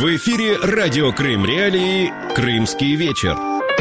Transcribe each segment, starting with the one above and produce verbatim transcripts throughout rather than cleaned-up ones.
В эфире радио Крым Реалии «Крымский вечер».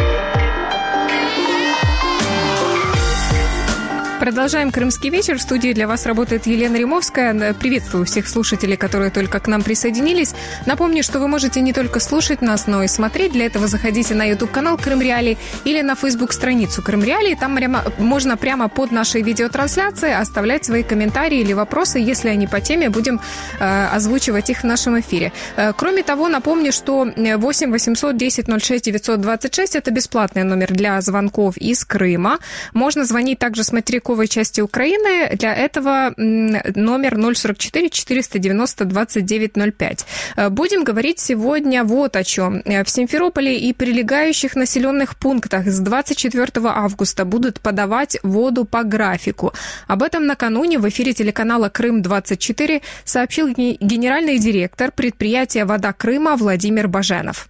Продолжаем «Крымский вечер». В студии для вас работает Елена Римовская. Приветствую всех слушателей, которые только к нам присоединились. Напомню, что вы можете не только слушать нас, но и смотреть. Для этого заходите на YouTube-канал «Крым Реалии» или на Facebook-страницу «Крым Реалии». Там прямо, можно прямо под нашей видеотрансляцией оставлять свои комментарии или вопросы. Если они по теме, будем э, озвучивать их в нашем эфире. Э, кроме того, напомню, что восемь восемьсот десять ноль шесть девятьсот двадцать шесть – это бесплатный номер для звонков из Крыма. Можно звонить также с материковой части Украины. Для этого номер ноль сорок четыре четыреста девяносто двадцать девять ноль пять. Будем говорить сегодня вот о чем. В Симферополе и прилегающих населенных пунктах с двадцать четвёртого августа будут подавать воду по графику. Об этом накануне в эфире телеканала «Крым двадцать четыре» сообщил генеральный директор предприятия «Вода Крыма» Владимир Баженов.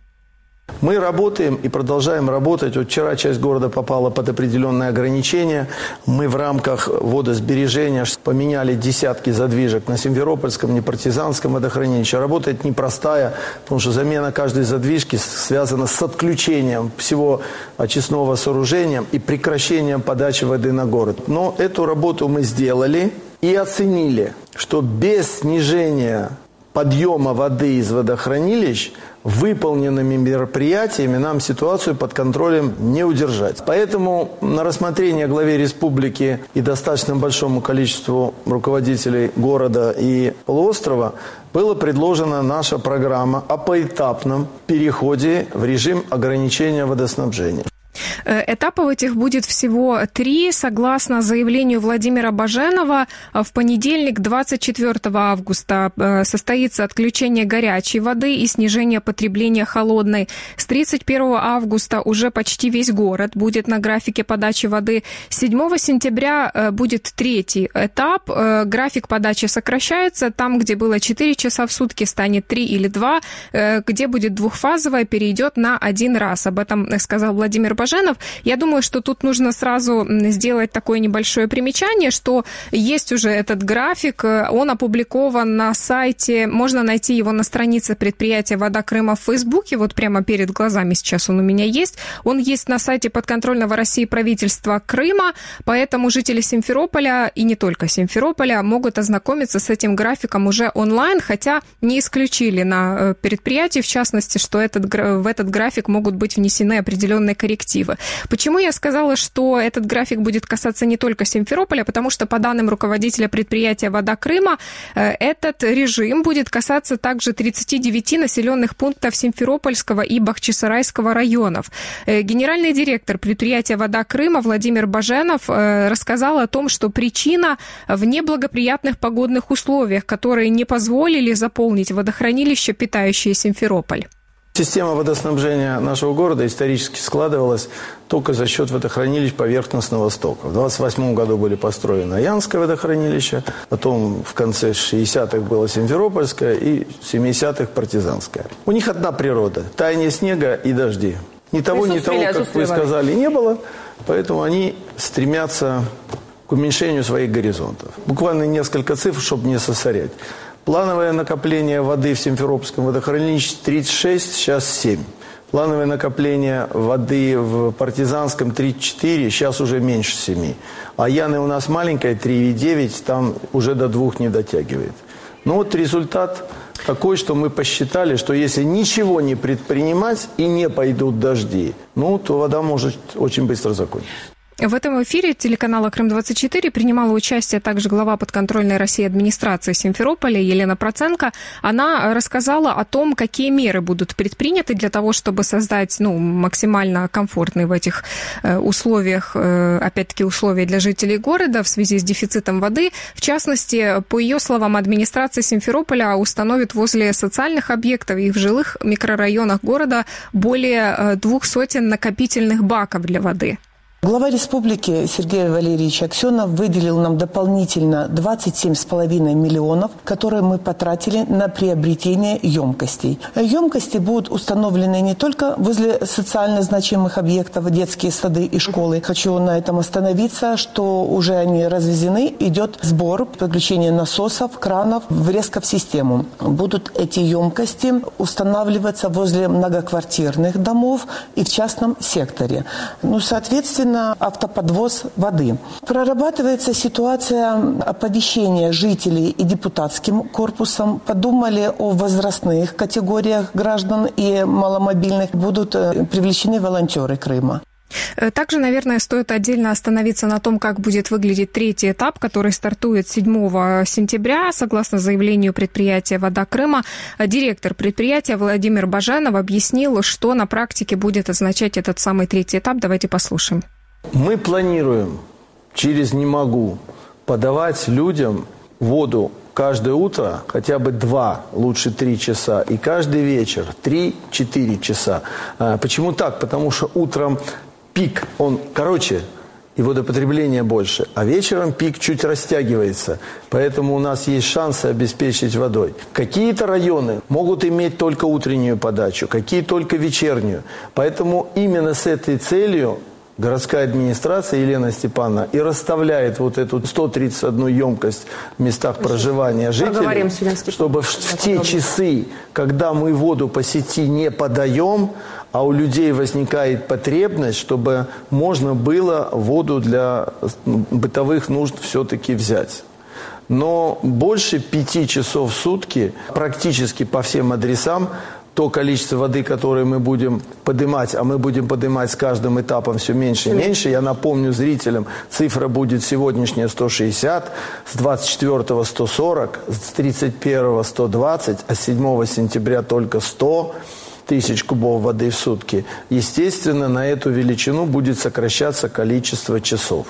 Мы работаем и продолжаем работать. Вот вчера часть города попала под определенные ограничения. Мы в рамках водосбережения поменяли десятки задвижек на Симферопольском, Непартизанском водохранилище. Работает непростая, потому что замена каждой задвижки связана с отключением всего очистного сооружения и прекращением подачи воды на город. Но эту работу мы сделали и оценили, что без снижения подъема воды из водохранилищ выполненными мероприятиями нам ситуацию под контролем не удержать. Поэтому на рассмотрение главе республики и достаточно большому количеству руководителей города и полуострова была предложена наша программа о поэтапном переходе в режим ограничения водоснабжения. Этапов этих будет всего три. Согласно заявлению Владимира Баженова, в понедельник, двадцать четвёртого августа, состоится отключение горячей воды и снижение потребления холодной. С тридцать первого августа уже почти весь город будет на графике подачи воды. седьмого сентября будет третий этап. График подачи сокращается. Там, где было четыре часа в сутки, станет три или два. Где будет двухфазовая, перейдет на один раз. Об этом сказал Владимир Баженов. Я думаю, что тут нужно сразу сделать такое небольшое примечание, что есть уже этот график, он опубликован на сайте, можно найти его на странице предприятия «Вода Крыма» в Фейсбуке, вот прямо перед глазами сейчас он у меня есть. Он есть на сайте подконтрольного России правительства Крыма, поэтому жители Симферополя и не только Симферополя могут ознакомиться с этим графиком уже онлайн, хотя не исключили на предприятии, в частности, что этот, в этот график могут быть внесены определенные коррективы. Почему я сказала, что этот график будет касаться не только Симферополя? Потому что, по данным руководителя предприятия «Вода Крыма», этот режим будет касаться также тридцати девяти населенных пунктов Симферопольского и Бахчисарайского районов. Генеральный директор предприятия «Вода Крыма» Владимир Баженов рассказал о том, что причина в неблагоприятных погодных условиях, которые не позволили заполнить водохранилище, питающее Симферополь. Система водоснабжения нашего города исторически складывалась только за счет водохранилищ поверхностного стока. В двадцать восьмом году были построены Янское водохранилище, потом в конце шестидесятых было Симферопольское и в семидесятых Партизанское. У них одна природа – таяние снега и дожди. Ни того, ни того, как вы сказали, не было, поэтому они стремятся к уменьшению своих горизонтов. Буквально несколько цифр, чтобы не сосорять. Плановое накопление воды в Симферопольском водохранилище тридцать шесть, сейчас семь. Плановое накопление воды в Партизанском тридцать четыре, сейчас уже меньше семи. А Яны у нас маленькая, три и девять, там уже до двух не дотягивает. Но вот результат такой, что мы посчитали, что если ничего не предпринимать и не пойдут дожди, ну, то вода может очень быстро закончиться. В этом эфире телеканала «Крым двадцать четыре» принимала участие также глава подконтрольной России администрации Симферополя Елена Проценко. Она рассказала о том, какие меры будут предприняты для того, чтобы создать ну, максимально комфортные в этих условиях, опять-таки, условия для жителей города в связи с дефицитом воды. В частности, по ее словам, администрация Симферополя установит возле социальных объектов и в жилых микрорайонах города более двух сотен накопительных баков для воды. Глава республики Сергей Валерьевич Аксенов выделил нам дополнительно двадцать семь с половиной миллионов, которые мы потратили на приобретение емкостей. Емкости будут установлены не только возле социально значимых объектов, детские сады и школы. Хочу на этом остановиться, что уже они развезены. Идет сбор, подключение насосов, кранов, врезка в систему. Будут эти емкости устанавливаться возле многоквартирных домов и в частном секторе. Ну, соответственно, автоподвоз воды. Прорабатывается ситуация оповещения жителей и депутатским корпусом. Подумали о возрастных категориях граждан и маломобильных. Будут привлечены волонтеры Крыма. Также, наверное, стоит отдельно остановиться на том, как будет выглядеть третий этап, который стартует седьмого сентября. Согласно заявлению предприятия «Вода Крыма», директор предприятия Владимир Баженов объяснил, что на практике будет означать этот самый третий этап. Давайте послушаем. Мы планируем через «Не могу» подавать людям воду каждое утро хотя бы два, лучше три часа, и каждый вечер три-четыре часа. Почему так? Потому что утром пик, он короче, и водопотребление больше, а вечером пик чуть растягивается. Поэтому у нас есть шансы обеспечить водой. Какие-то районы могут иметь только утреннюю подачу, какие только вечернюю. Поэтому именно с этой целью городская администрация Елена Степановна и расставляет вот эту сто тридцать одну емкость в местах проживания жителей, чтобы в, в те часы, когда мы воду по сети не подаем, а у людей возникает потребность, чтобы можно было воду для бытовых нужд все-таки взять. Но больше пяти часов в сутки практически по всем адресам то количество воды, которое мы будем поднимать, а мы будем поднимать с каждым этапом все меньше и меньше. Я напомню зрителям, цифра будет сегодняшняя сто шестьдесят, с двадцать четвёртого сто сорок, с тридцать первого сто двадцать, а с седьмого сентября только сто тысяч кубов воды в сутки. Естественно, на эту величину будет сокращаться количество часов.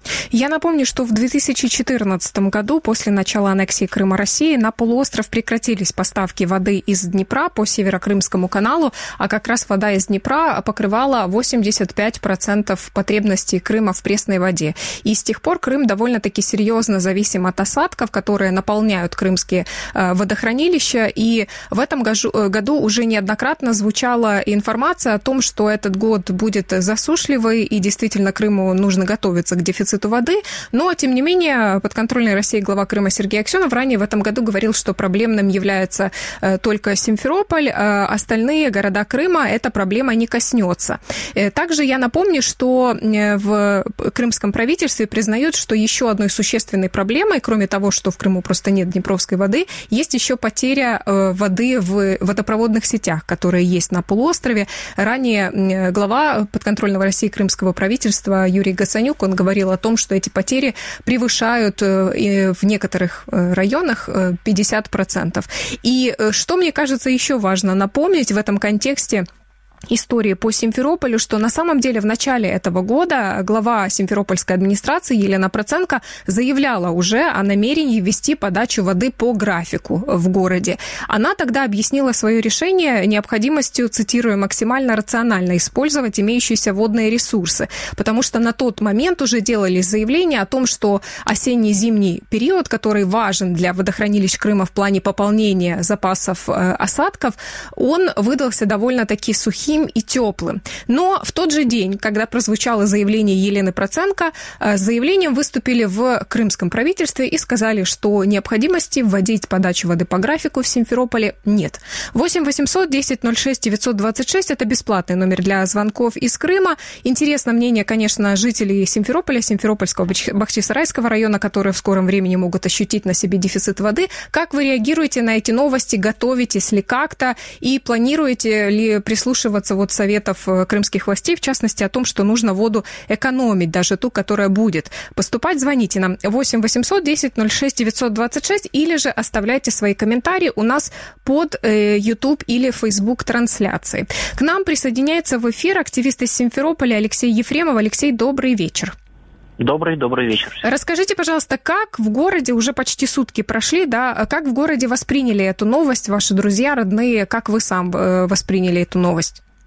Я напомню, что в две тысячи четырнадцатом году, после начала аннексии Крыма России, на полуостров прекратились поставки воды из Днепра по Северокрымскому каналу, а как раз вода из Днепра покрывала восемьдесят пять процентов потребностей Крыма в пресной воде. И с тех пор Крым довольно-таки серьезно зависим от осадков, которые наполняют крымские водохранилища. И в этом году уже неоднократно звучала информация о том, что этот год будет засушливый, и действительно Крыму нужно готовиться к дефициту воды, но, тем не менее, подконтрольный России глава Крыма Сергей Аксенов ранее в этом году говорил, что проблемным является э, только Симферополь, а остальные города Крыма эта проблема не коснется. Э, также я напомню, что э, в крымском правительстве признают, что еще одной существенной проблемой, кроме того, что в Крыму просто нет днепровской воды, есть еще потеря э, воды в водопроводных сетях, которые есть на полуострове. Ранее э, глава подконтрольного России крымского правительства Юрий Гацанюк, он говорил о том, что эти потери превышают в некоторых районах пятьдесят процентов. И что, мне кажется, еще важно напомнить в этом контексте истории по Симферополю, что на самом деле в начале этого года глава Симферопольской администрации Елена Проценко заявляла уже о намерении ввести подачу воды по графику в городе. Она тогда объяснила свое решение необходимостью, цитирую, максимально рационально использовать имеющиеся водные ресурсы, потому что на тот момент уже делались заявления о том, что осенне-зимний период, который важен для водохранилищ Крыма в плане пополнения запасов осадков, он выдался довольно-таки сухим и теплым. Но в тот же день, когда прозвучало заявление Елены Проценко, с заявлением выступили в крымском правительстве и сказали, что необходимости вводить подачу воды по графику в Симферополе нет. восемь восемьсот десять ноль шесть девятьсот двадцать шесть – это бесплатный номер для звонков из Крыма. Интересно мнение, конечно, жителей Симферополя, Симферопольского, Бахчисарайского района, которые в скором времени могут ощутить на себе дефицит воды. Как вы реагируете на эти новости? Готовитесь ли как-то? И планируете ли прислушиваться вот советов крымских властей, в частности, о том, что нужно воду экономить, даже ту, которая будет поступать? Звоните нам восемь восемьсот десять ноль шесть девятьсот двадцать шесть или же оставляйте свои комментарии у нас под э, YouTube или Facebook трансляции. К нам присоединяется в эфир активист из Симферополя Алексей Ефремов. Алексей, добрый вечер. Добрый, добрый вечер. Расскажите, пожалуйста, как в городе, уже почти сутки прошли, да, как в городе восприняли эту новость ваши друзья, родные, как вы сам э, восприняли эту новость?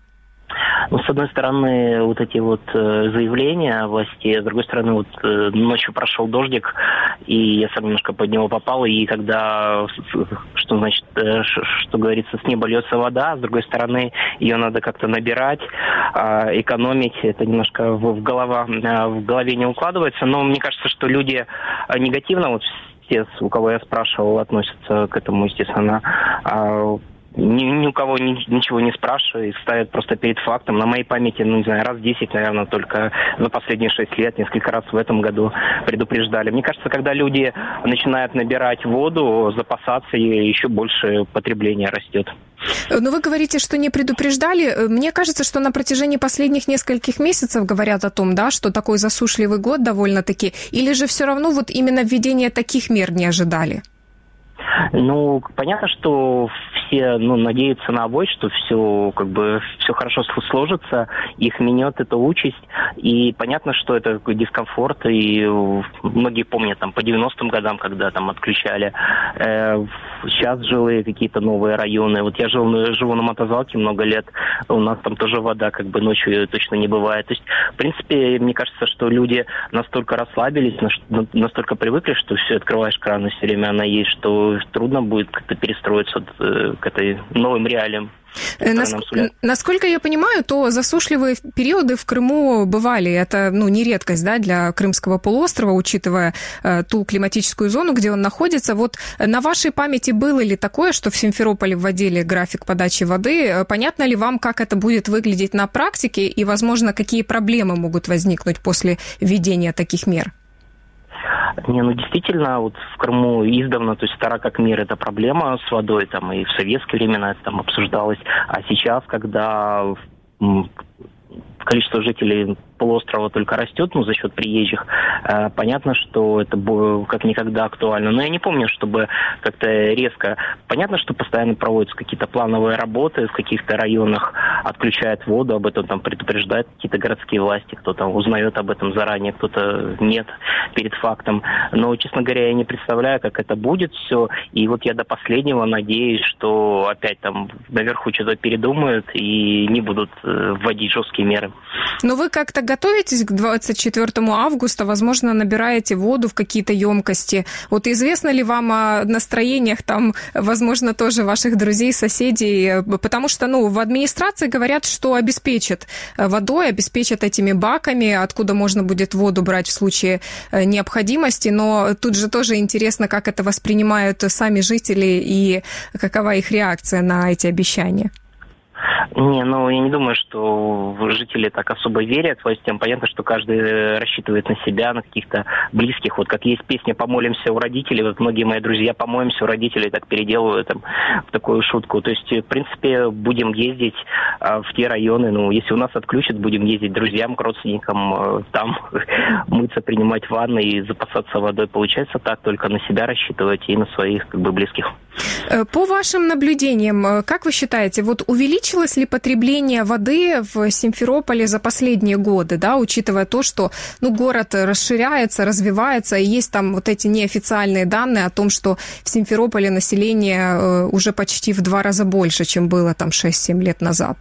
Ну, с одной стороны, вот эти вот э, заявления власти, с другой стороны, вот э, ночью прошел дождик, и я сам немножко под него попал, и когда, что значит, э, ш, что говорится, с неба льется вода, с другой стороны, ее надо как-то набирать, э, экономить, это немножко в, в, голова, э, в голове не укладывается, но мне кажется, что люди негативно, вот все, у кого я спрашивал, относятся к этому, естественно, э, Ни, ни у кого ни, ничего не спрашивают, ставят просто перед фактом. На моей памяти, ну, не знаю, раз десять, наверное, только за последние шесть лет, несколько раз в этом году предупреждали. Мне кажется, когда люди начинают набирать воду, запасаться, и еще больше потребление растет. Но вы говорите, что не предупреждали. Мне кажется, что на протяжении последних нескольких месяцев говорят о том, да, что такой засушливый год довольно-таки. Или же все равно вот именно введение таких мер не ожидали? Ну, понятно, что все, ну, надеются на авось, что все, как бы, все хорошо сложится, их минет эта участь, и понятно, что это такой дискомфорт, и многие помнят там по девяностым годам, когда там отключали, э, сейчас жилые какие-то новые районы, вот я жил, живу на Мотовалке много лет, у нас там тоже вода как бы ночью точно не бывает, то есть, в принципе, мне кажется, что люди настолько расслабились, настолько привыкли, что все, открываешь кран, и все время она есть, что трудно будет как-то перестроиться к этой новым реалиям. Нас, насколько я понимаю, то засушливые периоды в Крыму бывали. Это, ну, не редкость, да, для Крымского полуострова, учитывая э, ту климатическую зону, где он находится. Вот на вашей памяти было ли такое, что в Симферополе вводили график подачи воды? Понятно ли вам, как это будет выглядеть на практике и, возможно, какие проблемы могут возникнуть после введения таких мер? Не, ну действительно, вот в Крыму издавна, то есть стара как мир, это проблема с водой, там и в советские времена это там обсуждалось, а сейчас, когда количество жителей полуострова только растет, ну, за счет приезжих, э, понятно, что это как никогда актуально. Но я не помню, чтобы как-то резко... Понятно, что постоянно проводятся какие-то плановые работы, в каких-то районах отключают воду, об этом там предупреждают какие-то городские власти, кто-то узнает об этом заранее, кто-то нет перед фактом. Но, честно говоря, я не представляю, как это будет все. И вот я до последнего надеюсь, что опять там наверху что-то передумают и не будут вводить жесткие меры. Но вы как-то готовитесь к двадцать четвёртому августа, возможно, набираете воду в какие-то емкости. Вот известно ли вам о настроениях там, возможно, тоже ваших друзей, соседей? Потому что, ну, в администрации говорят, что обеспечат водой, обеспечат этими баками, откуда можно будет воду брать в случае необходимости. Но тут же тоже интересно, как это воспринимают сами жители и какова их реакция на эти обещания. Не, ну, я не думаю, что жители так особо верят властям. Понятно, что каждый рассчитывает на себя, на каких-то близких. Вот как есть песня «Помолимся у родителей», вот многие мои друзья «Помолимся у родителей», так переделывают там, в такую шутку. То есть, в принципе, будем ездить а, в те районы. Ну, если у нас отключат, будем ездить к друзьям, к родственникам, а, там мыться, принимать ванны и запасаться водой. Получается так, только на себя рассчитывать и на своих, как бы, близких. По вашим наблюдениям, как вы считаете, вот увеличилось ли потребление воды в Симферополе за последние годы, да, учитывая то, что, ну, город расширяется, развивается, и есть там вот эти неофициальные данные о том, что в Симферополе население уже почти в два раза больше, чем было там шесть-семь лет назад?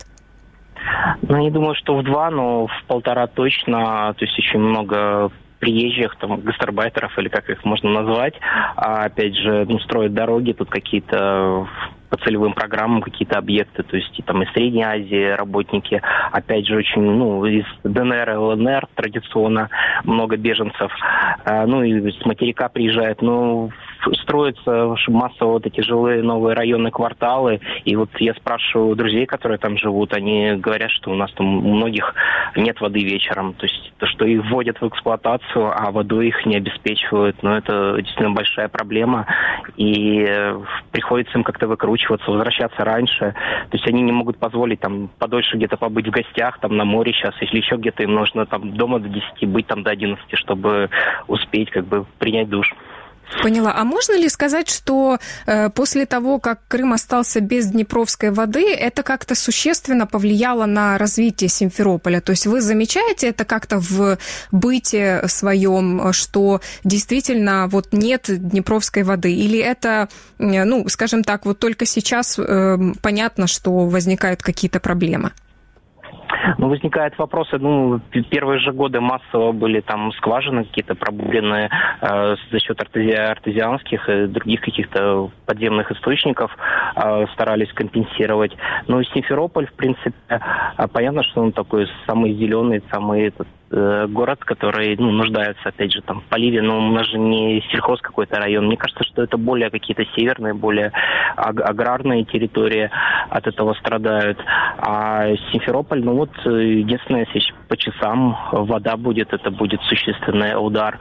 Ну, не думаю, что в два, но в полтора точно, то есть очень много приезжих, там, гастарбайтеров, или как их можно назвать, а, опять же, ну, строят дороги, тут какие-то по целевым программам какие-то объекты, то есть и там из Средней Азии работники, опять же, очень, ну, из ДНР и ЛНР традиционно много беженцев, а, ну, и с материка приезжают, ну, строятся массово вот эти жилые новые районные кварталы, и вот я спрашиваю друзей, которые там живут, они говорят, что у нас там у многих нет воды вечером, то есть то, что их вводят в эксплуатацию, а водой их не обеспечивают, но это действительно большая проблема, и приходится им как-то выкручиваться, возвращаться раньше, то есть они не могут позволить там подольше где-то побыть в гостях, там на море сейчас, если еще где-то им нужно там дома до десяти быть, там до одиннадцати, чтобы успеть как бы принять душ. Поняла. А можно ли сказать, что э, после того, как Крым остался без днепровской воды, это как-то существенно повлияло на развитие Симферополя? То есть вы замечаете это как-то в быте своем, что действительно вот нет днепровской воды? Или это, э, ну, скажем так, вот только сейчас э, понятно, что возникают какие-то проблемы? Ну, возникают вопросы, ну, первые же годы массово были там скважины какие-то пробуренные э, за счет артези- артезианских и других каких-то подземных источников, э, старались компенсировать. Но Симферополь, в принципе, э, понятно, что он такой самый зеленый, самый этот, э, город, который, ну, нуждается, опять же, там, в поливе, но у нас же не сельхоз какой-то район. Мне кажется, что это более какие-то северные, более аг- аграрные территории от этого страдают. А Симферополь, ну вот, единственное, если по часам вода будет, это будет существенный удар.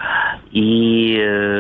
И,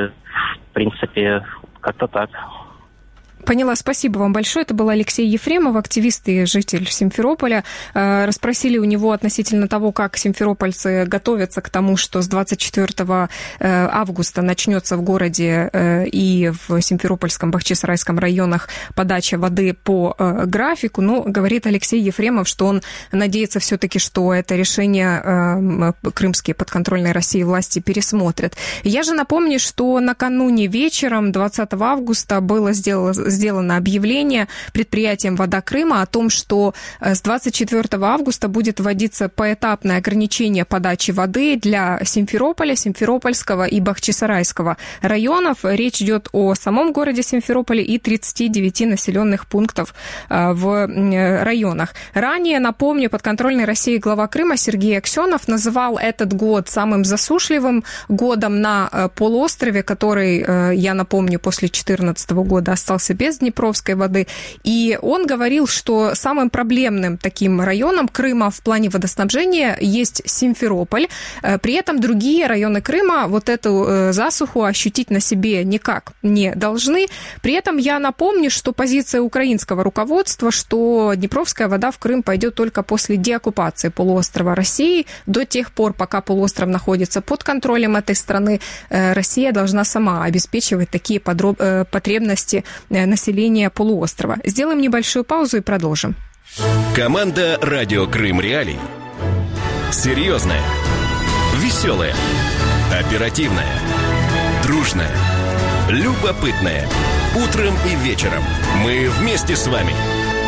в принципе, как-то так. Поняла, спасибо вам большое. Это был Алексей Ефремов, активист и житель Симферополя. Расспросили у него относительно того, как симферопольцы готовятся к тому, что с двадцать четвёртого августа начнется в городе и в Симферопольском, Бахчисарайском районах подача воды по графику. Но говорит Алексей Ефремов, что он надеется все-таки, что это решение крымские подконтрольные России власти пересмотрят. Я же напомню, что накануне вечером двадцатого августа было сделано сделано объявление предприятием «Вода Крыма» о том, что с двадцать четвёртого августа будет вводиться поэтапное ограничение подачи воды для Симферополя, Симферопольского и Бахчисарайского районов. Речь идет о самом городе Симферополе и тридцати девяти населенных пунктов в районах. Ранее, напомню, подконтрольный России глава Крыма Сергей Аксенов называл этот год самым засушливым годом на полуострове, который, я напомню, после две тысячи четырнадцатого года остался без Днепровской воды. И он говорил, что самым проблемным таким районом Крыма в плане водоснабжения есть Симферополь. При этом другие районы Крыма вот эту засуху ощутить на себе никак не должны. При этом я напомню, что позиция украинского руководства, что Днепровская вода в Крым пойдет только после деоккупации полуострова России. До тех пор, пока полуостров находится под контролем этой страны, Россия должна сама обеспечивать такие подроб... потребности населения полуострова. Сделаем небольшую паузу и продолжим. Команда «Радио Крым Реалии». Серьезная, веселая, оперативная, дружная, любопытная. Утром и вечером мы вместе с вами.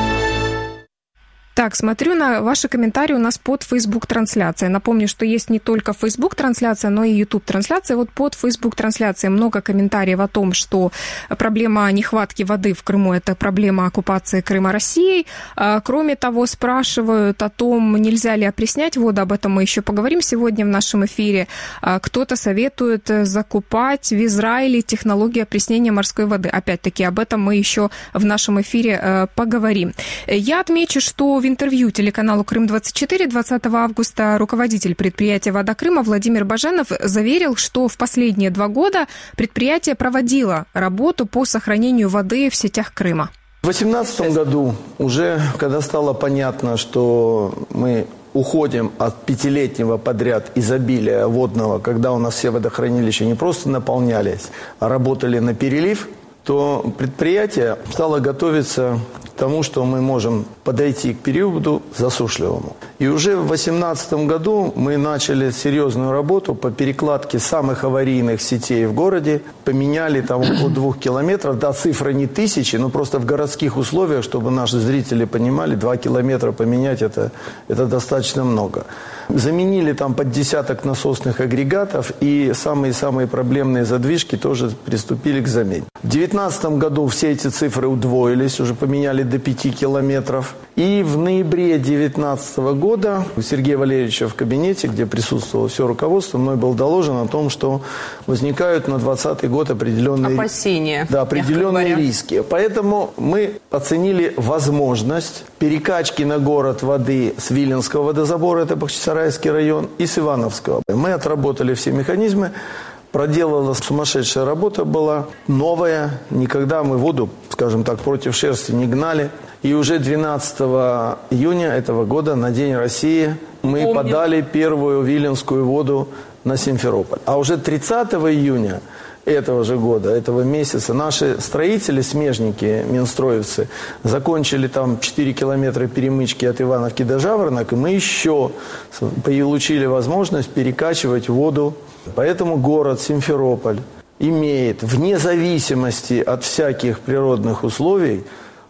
Так, смотрю на ваши комментарии у нас под Facebook-трансляцией. Напомню, что есть не только Facebook-трансляция, но и YouTube-трансляция. Вот под Facebook-трансляцией много комментариев о том, что проблема нехватки воды в Крыму – это проблема оккупации Крыма Россией. Кроме того, спрашивают о том, нельзя ли опреснять воду. Об этом мы еще поговорим сегодня в нашем эфире. Кто-то советует закупать в Израиле технологию опреснения морской воды. Опять-таки, об этом мы еще в нашем эфире поговорим. Я отмечу, что в интервью телеканалу Крым двадцать четыре двадцатого августа руководитель предприятия «Вода Крыма» Владимир Баженов заверил, что в последние два года предприятие проводило работу по сохранению воды в сетях Крыма. В две тысячи восемнадцатом году, уже когда стало понятно, что мы уходим от пятилетнего подряд изобилия водного, когда у нас все водохранилища не просто наполнялись, а работали на перелив, то предприятие стало готовиться к тому, что мы можем подойти к периоду засушливому. И уже в две тысячи восемнадцатом году мы начали серьезную работу по перекладке самых аварийных сетей в городе. Поменяли там около двух километров. Да, цифра не тысячи, но просто в городских условиях, чтобы наши зрители понимали, два километра поменять это, это достаточно много. Заменили там под десяток насосных агрегатов, и самые-самые проблемные задвижки тоже приступили к замене. В две тысячи девятнадцатом году все эти цифры удвоились, уже поменяли до пяти километров. И в ноябре две тысячи девятнадцатого года у Сергея Валерьевича в кабинете, где присутствовало все руководство, мной был доложен о том, что возникают на двадцатый год определенные, опасения, да, определенные риски. Поэтому мы оценили возможность перекачки на город воды с Виленского водозабора, это Бахчисарайский район, и с Ивановского. Мы отработали все механизмы. Проделала сумасшедшая работа была, новая. Никогда мы воду, скажем так, против шерсти не гнали. И уже двенадцатого июня этого года, на День России, мы Помню. подали первую виленскую воду на Симферополь. А уже тридцатого июня этого же года, этого месяца, наши строители, смежники, минстроевцы, закончили там четыре километра перемычки от Ивановки до Жаворонок, и мы еще получили возможность перекачивать воду. Поэтому город Симферополь имеет, вне зависимости от всяких природных условий,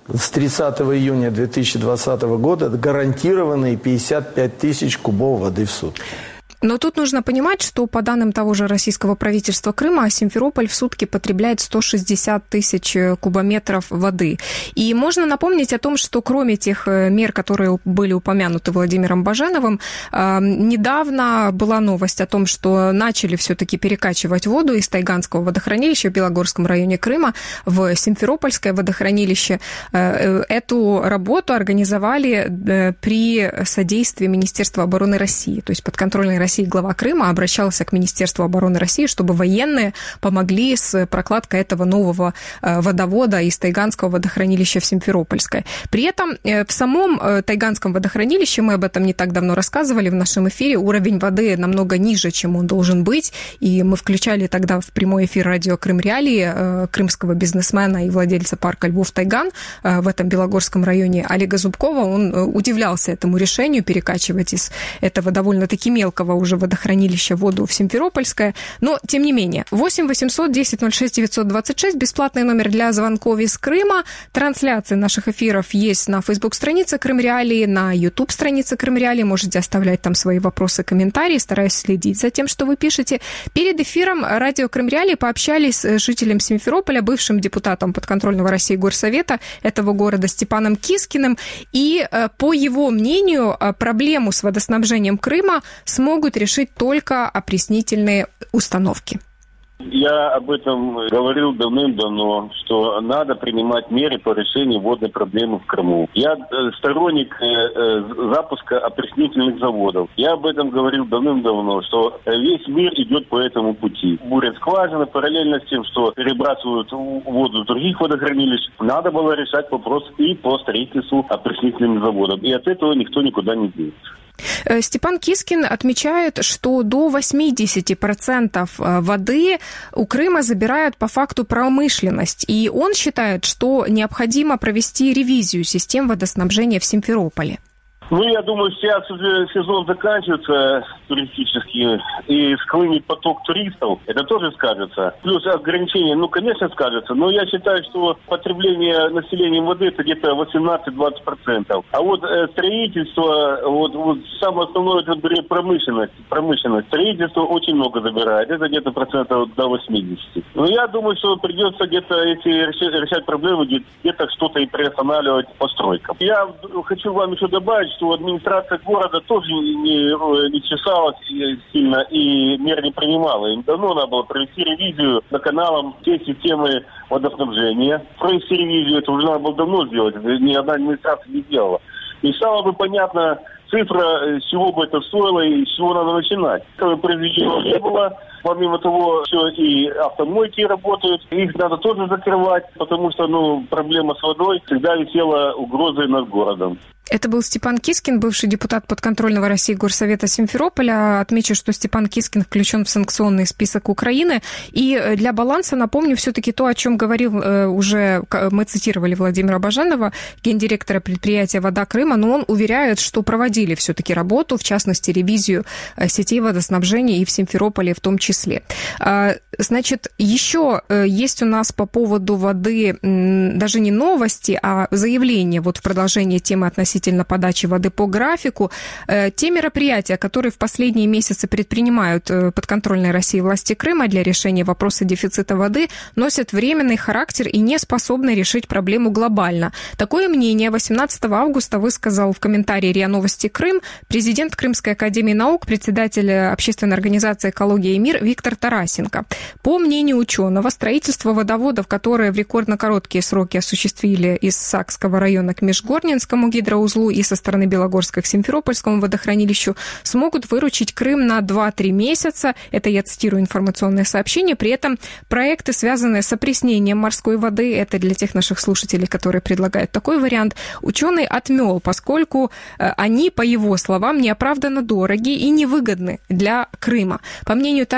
с тридцатого июня две тысячи двадцатого года гарантированные пятьдесят пять тысяч кубов воды в сутки. Но тут нужно понимать, что по данным того же российского правительства Крыма, Симферополь в сутки потребляет сто шестьдесят тысяч кубометров воды. И можно напомнить о том, что кроме тех мер, которые были упомянуты Владимиром Баженовым, недавно была новость о том, что начали все-таки перекачивать воду из Тайганского водохранилища в Белогорском районе Крыма в Симферопольское водохранилище. Эту работу организовали при содействии Министерства обороны России, то есть подконтрольной России глава Крыма обращался к Министерству обороны России, чтобы военные помогли с прокладкой этого нового водовода из Тайганского водохранилища в Симферопольское. При этом в самом Тайганском водохранилище, мы об этом не так давно рассказывали в нашем эфире, уровень воды намного ниже, чем он должен быть, и мы включали тогда в прямой эфир радио Крым Реалии крымского бизнесмена и владельца парка Львов Тайган в этом Белогорском районе Олега Зубкова. Он удивлялся этому решению перекачивать из этого довольно-таки мелкого уже водохранилища воду в Симферопольское. Но, тем не менее, восемь восемьсот десять ноль шесть девятьсот двадцать шесть, бесплатный номер для звонков из Крыма. Трансляции наших эфиров есть на Facebook-странице Крым Реалии, на YouTube-странице Крым Реалии. Можете оставлять там свои вопросы, комментарии. Стараюсь следить за тем, что вы пишете. Перед эфиром радио Крым Реалии пообщались с жителем Симферополя, бывшим депутатом подконтрольного России Горсовета этого города Степаном Кискиным. И, по его мнению, проблему с водоснабжением Крыма смогут решить только опреснительные установки. Я об этом говорил давным-давно, что надо принимать меры по решению водной проблемы в Крыму. Я сторонник э, запуска опреснительных заводов. Я об этом говорил давным-давно, что весь мир идет по этому пути. Бурят скважины параллельно с тем, что перебрасывают воду в других водохранилищ. Надо было решать вопрос и по строительству опреснительных заводов. И от этого никто никуда не денется. Степан Кискин отмечает, что до восемьдесят процентов воды у Крыма забирают по факту промышленность. И он считает, что необходимо провести ревизию систем водоснабжения в Симферополе. Ну, я думаю, сейчас уже сезон заканчивается туристический, и схлынет поток туристов, это тоже скажется. Плюс ограничения, ну, конечно, скажется, но я считаю, что потребление населением воды это где-то восемнадцать-двадцать процентов. А вот э, строительство, вот, вот самое основное, это промышленность, промышленность. Строительство очень много забирает, это где-то процентов до восьмидесяти. Но я думаю, что придется где-то, если решать, решать проблемы, где-то что-то и приостанавливать постройкам. Я хочу вам еще добавить, что администрация города тоже не, не чесалась сильно и мер не принимала. Им давно надо было провести ревизию на каналам всей системы водоснабжения. Провести ревизию, это уже надо было давно сделать. Это ни одна администрация не сделала. И стало бы понятно цифра, с чего бы это стоило и с чего надо начинать. Этого произведено не было. Помимо того, все и автомойки работают, их надо тоже закрывать, потому что ну, проблема с водой всегда висела угрозой над городом. Это был Степан Кискин, бывший депутат подконтрольного России Горсовета Симферополя. Отмечу, что Степан Кискин включен в санкционный список Украины. И для баланса напомню все-таки то, о чем говорил уже, мы цитировали Владимира Баженова, гендиректора предприятия «Вода Крыма», но он уверяет, что проводили все-таки работу, в частности, ревизию сетей водоснабжения и в Симферополе в том числе. Значит, еще есть у нас по поводу воды даже не новости, а заявление вот в продолжении темы относительно подачи воды по графику. Те мероприятия, которые в последние месяцы предпринимают подконтрольные России власти Крыма для решения вопроса дефицита воды, носят временный характер и не способны решить проблему глобально. Такое мнение восемнадцатого августа высказал в комментарии РИА Новости Крым президент Крымской академии наук, председатель общественной организации «Экология и мир» Виктор Тарасенко. По мнению ученого, строительство водоводов, которые в рекордно короткие сроки осуществили из Сакского района к Межгорнинскому гидроузлу и со стороны Белогорска к Симферопольскому водохранилищу, смогут выручить Крым на два-три месяца. Это я цитирую информационное сообщение. При этом проекты, связанные с опреснением морской воды, это для тех наших слушателей, которые предлагают такой вариант, ученый отмел, поскольку они, по его словам, неоправданно дороги и невыгодны для Крыма. По мнению Тарасенко,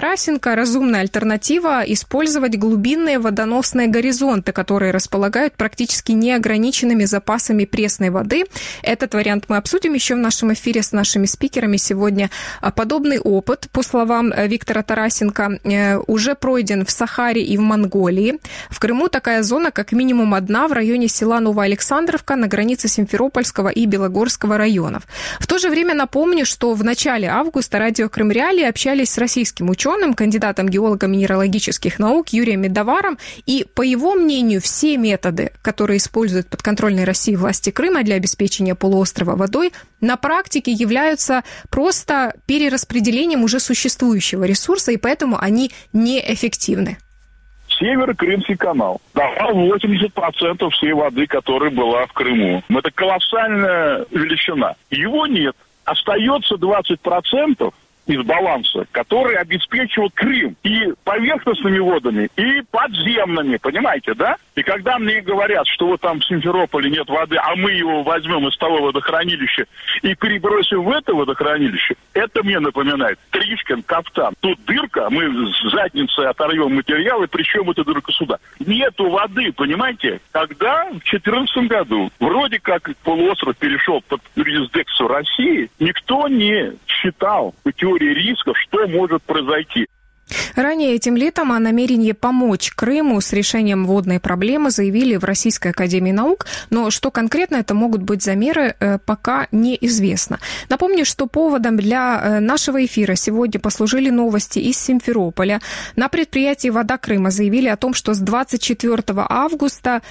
Тарасенко, разумная альтернатива использовать глубинные водоносные горизонты, которые располагают практически неограниченными запасами пресной воды. Этот вариант мы обсудим еще в нашем эфире с нашими спикерами сегодня. Подобный опыт, по словам Виктора Тарасенко, уже пройден в Сахаре и в Монголии. В Крыму такая зона как минимум одна в районе села Новоалександровка на границе Симферопольского и Белогорского районов. В то же время напомню, что в начале августа радио Крым Реалии общались с российским ученым, кандидатом геолого-минералогических наук Юрием Медоваром, и, по его мнению, все методы, которые используют подконтрольные России власти Крыма для обеспечения полуострова водой, на практике являются просто перераспределением уже существующего ресурса, и поэтому они неэффективны. Северо-Крымский канал давал восемьдесят процентов всей воды, которая была в Крыму. Это колоссальная величина. Его нет. Остается двадцать процентов из баланса, который обеспечивал Крым и поверхностными водами, и подземными, понимаете, да? И когда мне говорят, что вот там в Симферополе нет воды, а мы его возьмем из того водохранилища и перебросим в это водохранилище, это мне напоминает Тришкин, Кафтан. Тут дырка, мы с задницы оторвем материалы, причем эта дырка сюда. Нету воды, понимаете? Когда в две тысячи четырнадцатом году вроде как полуостров перешел под юрисдикцию России, никто не считал по теории рисков, что может произойти. Ранее этим летом о намерении помочь Крыму с решением водной проблемы заявили в Российской академии наук, но что конкретно это могут быть за меры, пока неизвестно. Напомню, что поводом для нашего эфира сегодня послужили новости из Симферополя. На предприятии «Вода Крыма» заявили о том, что с двадцать четвёртого августа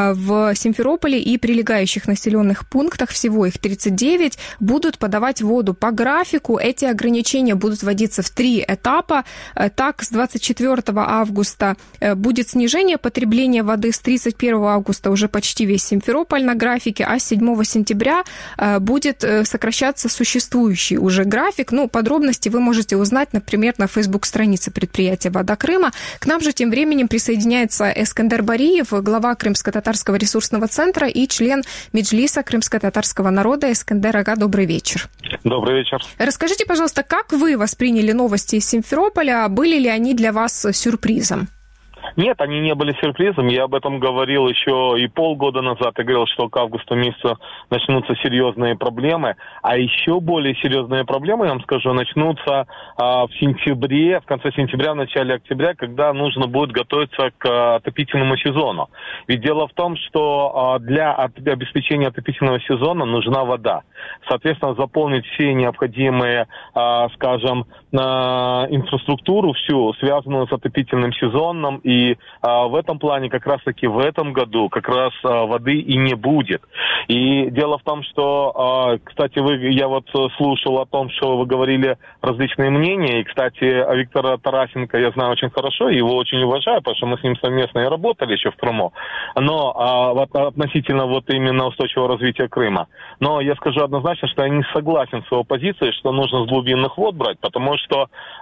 в Симферополе и прилегающих населенных пунктах, всего их тридцать девять, будут подавать воду по графику. Эти ограничения будут вводиться в три этапа. Так, с двадцать четвёртого августа будет снижение потребления воды, с тридцать первого августа уже почти весь Симферополь на графике, а с седьмого сентября будет сокращаться существующий уже график. Ну, подробности вы можете узнать, например, на фейсбук-странице предприятия «Вода Крыма». К нам же тем временем присоединяется Эскендер Бариев, глава Крымско-татарского ресурсного центра и член Меджлиса крымско-татарского народа. Эскендер ага, добрый вечер. Добрый вечер. Расскажите, пожалуйста, как вы восприняли новости из Симферополя? Были ли они для вас сюрпризом? Нет, они не были сюрпризом. Я об этом говорил еще и полгода назад. Я говорил, что к августу месяцу начнутся серьезные проблемы. А еще более серьезные проблемы, я вам скажу, начнутся а, в сентябре, в конце сентября, в начале октября, когда нужно будет готовиться к а, отопительному сезону. Ведь дело в том, что а, для обеспечения отопительного сезона нужна вода. Соответственно, заполнить все необходимые, а, скажем, а, инфраструктуру всю, связанную с отопительным сезоном, и И а, в этом плане как раз-таки в этом году как раз а, воды и не будет. И дело в том, что, а, кстати, вы, я вот слушал о том, что вы говорили различные мнения. И, кстати, Виктора Тарасенко я знаю очень хорошо, его очень уважаю, потому что мы с ним совместно и работали еще в Крыму. Но а, вот, относительно вот именно устойчивого развития Крыма. Но я скажу однозначно, что я не согласен с его позицией, что нужно с глубинных вод брать, потому что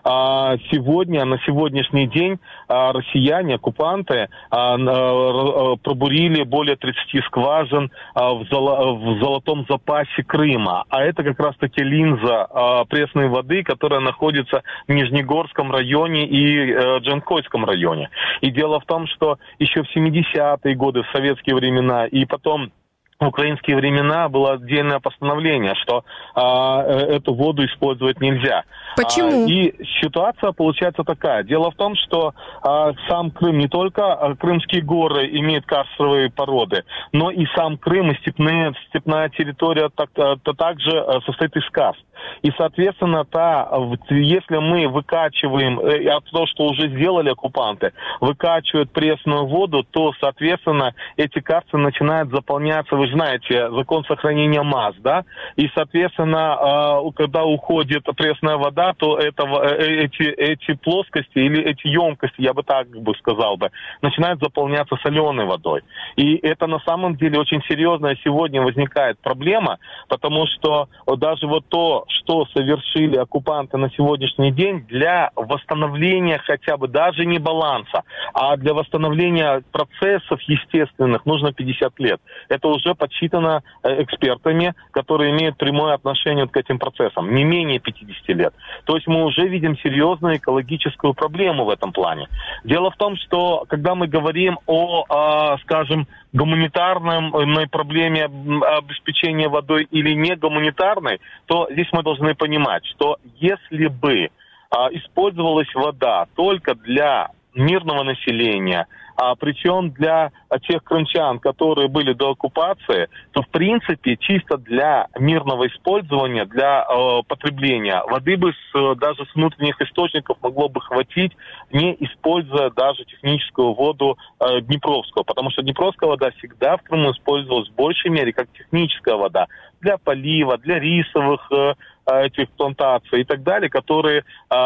а, сегодня, на сегодняшний день а, россияне, оккупанты, а, а, пробурили более тридцати скважин а, в, золо, в золотом запасе Крыма. А это как раз-таки линза а, пресной воды, которая находится в Нижнегорском районе и а, Джанкойском районе. И дело в том, что еще в семидесятые годы, в советские времена, и потом в украинские времена было отдельное постановление, что а, эту воду использовать нельзя. Почему? А, и ситуация получается такая. Дело в том, что а, сам Крым, не только а, крымские горы имеют карстовые породы, но и сам Крым, и степные, степная территория так, то также состоит из карст. И, соответственно, та, если мы выкачиваем, а то, что уже сделали оккупанты, выкачивают пресную воду, то, соответственно, эти карсты начинают заполняться, вы знаете, закон сохранения масс, да? И, соответственно, когда уходит пресная вода, то это, эти, эти плоскости или эти емкости, я бы так бы сказал бы, начинают заполняться соленой водой. И это на самом деле очень серьезная сегодня возникает проблема, потому что даже вот то, что совершили оккупанты на сегодняшний день, для восстановления хотя бы даже не баланса, а для восстановления процессов естественных нужно пятьдесят лет. Это уже подсчитано экспертами, которые имеют прямое отношение к этим процессам, не менее пятьдесят лет. То есть мы уже видим серьезную экологическую проблему в этом плане. Дело в том, что когда мы говорим о, скажем, гуманитарной проблеме обеспечения водой или не гуманитарной, то здесь мы должны понимать, что если бы использовалась вода только для мирного населения, а причем для тех крымчан, которые были до оккупации, то в принципе чисто для мирного использования, для э, потребления воды бы с, даже с внутренних источников могло бы хватить, не используя даже техническую воду э, Днепровскую, потому что Днепровская вода всегда в Крыму использовалась в большей мере как техническая вода для полива, для рисовых э, этих плантаций и так далее, которые э,